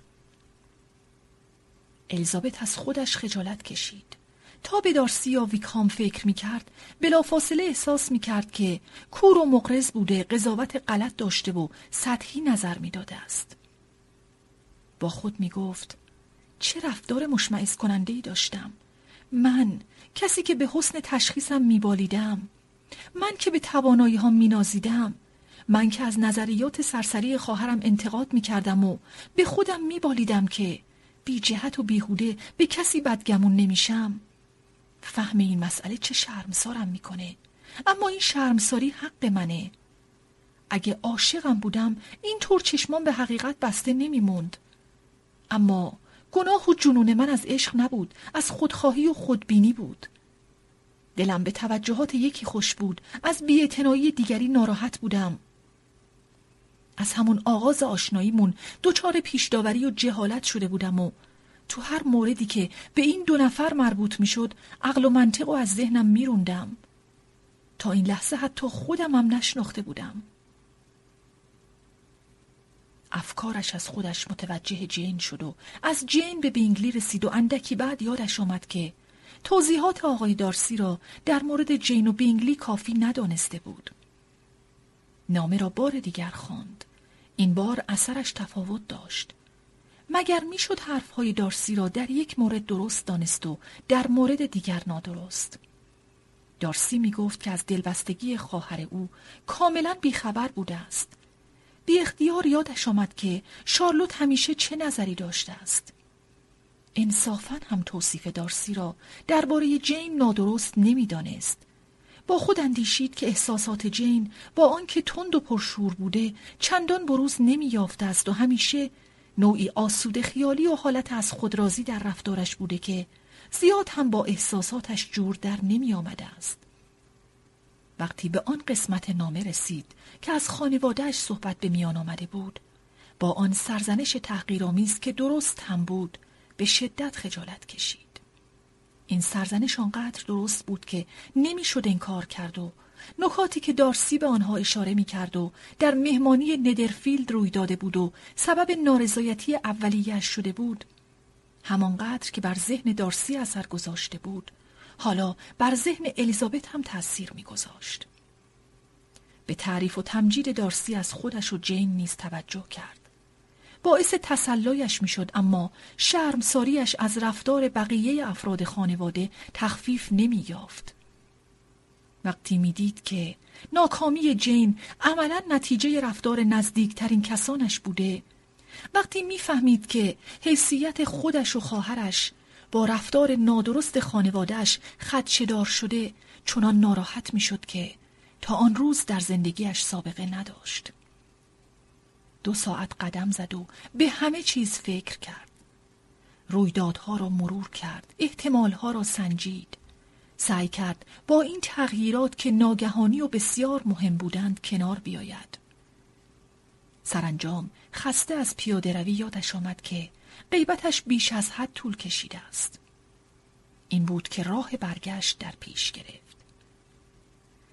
Speaker 2: الیزابت از خودش خجالت کشید. تا به دارسی یا ویکهام فکر می کرد، بلافاصله احساس می کرد که کور و مغرض بوده، قضاوت غلط داشته و سطحی نظر می داده است. با خود می گفت چه رفتار مشمئز کننده‌ای داشتم. من، کسی که به حسن تشخیصم می بالیدم. من که به توانایی ها می نازیدم. من که از نظریات سرسری خواهرم انتقاد می کردم و به خودم می بالیدم که بی جهت و بیهوده به کسی بدگمون نمیشم. فهم این مسئله چه شرمسارم میکنه. اما این شرمساری حق منه. اگه عاشقم بودم این طور چشمان به حقیقت بسته نمیموند. اما گناه و جنون من از عشق نبود، از خودخواهی و خودبینی بود. دلم به توجهات یکی خوش بود، از بی‌اعتنایی دیگری ناراحت بودم. از همون آغاز آشناییمون دوچار پیشداوری و جهالت شده بودم و تو هر موردی که به این دو نفر مربوط میشد عقل و منطق رو از ذهنم میروندم. تا این لحظه حتی خودم هم نشناخته بودم. افکارش از خودش متوجه جین شد و از جین به بینگلی رسید و اندکی بعد یادش آمد که توضیحات آقای دارسی را در مورد جین و بینگلی کافی ندانسته بود. نامه را بار دیگر خواند. این بار اثرش تفاوت داشت. مگر میشد حرفهای دارسی را در یک مورد درست دانست و در مورد دیگر نادرست؟ دارسی می گفت که از دلبستگی خواهر او کاملا بیخبر بوده است. بی اختیار یادش آمد که شارلوت همیشه چه نظری داشته است. انصافاً هم توصیف دارسی را درباره جین نادرست نمی دانست. با خود اندیشید که احساسات جین با آنکه تند و پرشور بوده چندان بروز نمی یافته است و همیشه نوعی آسوده خیالی و حالت از خود راضی در رفتارش بوده که زیاد هم با احساساتش جور در نمی آمده است. وقتی به آن قسمت نامه رسید که از خانواده‌اش صحبت به میان آمده بود، با آن سرزنش تحقیرآمیز که درست هم بود به شدت خجالت کشید. این سرزنش آنقدر درست بود که نمیشد انکار کرد و نکاتی که دارسی به آنها اشاره می کرد و در مهمانی ندرفیلد روی داده بود و سبب نارضایتی اولیه‌اش شده بود، همانقدر که بر ذهن دارسی اثر گذاشته بود حالا بر ذهن الیزابت هم تأثیر می گذاشت. به تعریف و تمجید دارسی از خودش و جین نیز توجه کرد. باعث تسلایش می شد، اما شرمساریش از رفتار بقیه افراد خانواده تخفیف نمی یافت. وقتی می دید که ناکامی جین عملاً نتیجه رفتار نزدیکترین کسانش بوده، وقتی می فهمید که حیثیت خودش و خواهرش با رفتار نادرست خانوادهش خدشه‌دار شده، چنان ناراحت می شد که تا آن روز در زندگیش سابقه نداشت. دو ساعت قدم زد و به همه چیز فکر کرد. رویدادها را مرور کرد، احتمالها را سنجید. سعی کرد با این تغییرات که ناگهانی و بسیار مهم بودند کنار بیاید. سرانجام خسته از پیاده روی یادش آمد که غیبتش بیش از حد طول کشیده است. این بود که راه برگشت در پیش گرفت.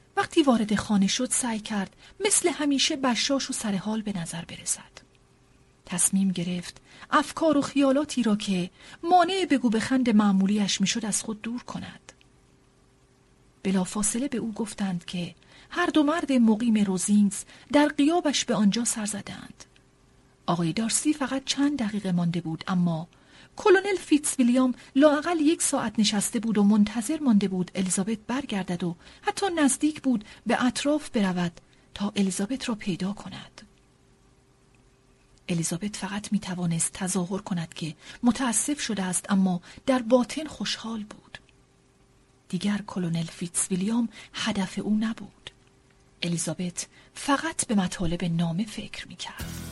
Speaker 2: وقتی وارد خانه شد سعی کرد مثل همیشه بشاش و سرحال به نظر برسد. تصمیم گرفت افکار و خیالاتی را که مانع بگو بخند معمولیش میشد از خود دور کند. بلافاصله به او گفتند که هر دو مرد مقیم روزینگز در غیابش به آنجا سر زدند. آقای دارسی فقط چند دقیقه مانده بود، اما کلونل فیتز ویلیام لااقل یک ساعت نشسته بود و منتظر مانده بود الیزابت برگردد و حتی نزدیک بود به اطراف برود تا الیزابت را پیدا کند. الیزابت فقط می توانست تظاهر کند که متاسف شده است، اما در باطن خوشحال بود. دیگر کلونل فیتز ویلیام هدف او نبود. الیزابت فقط به مطالب نامه فکر می کرد.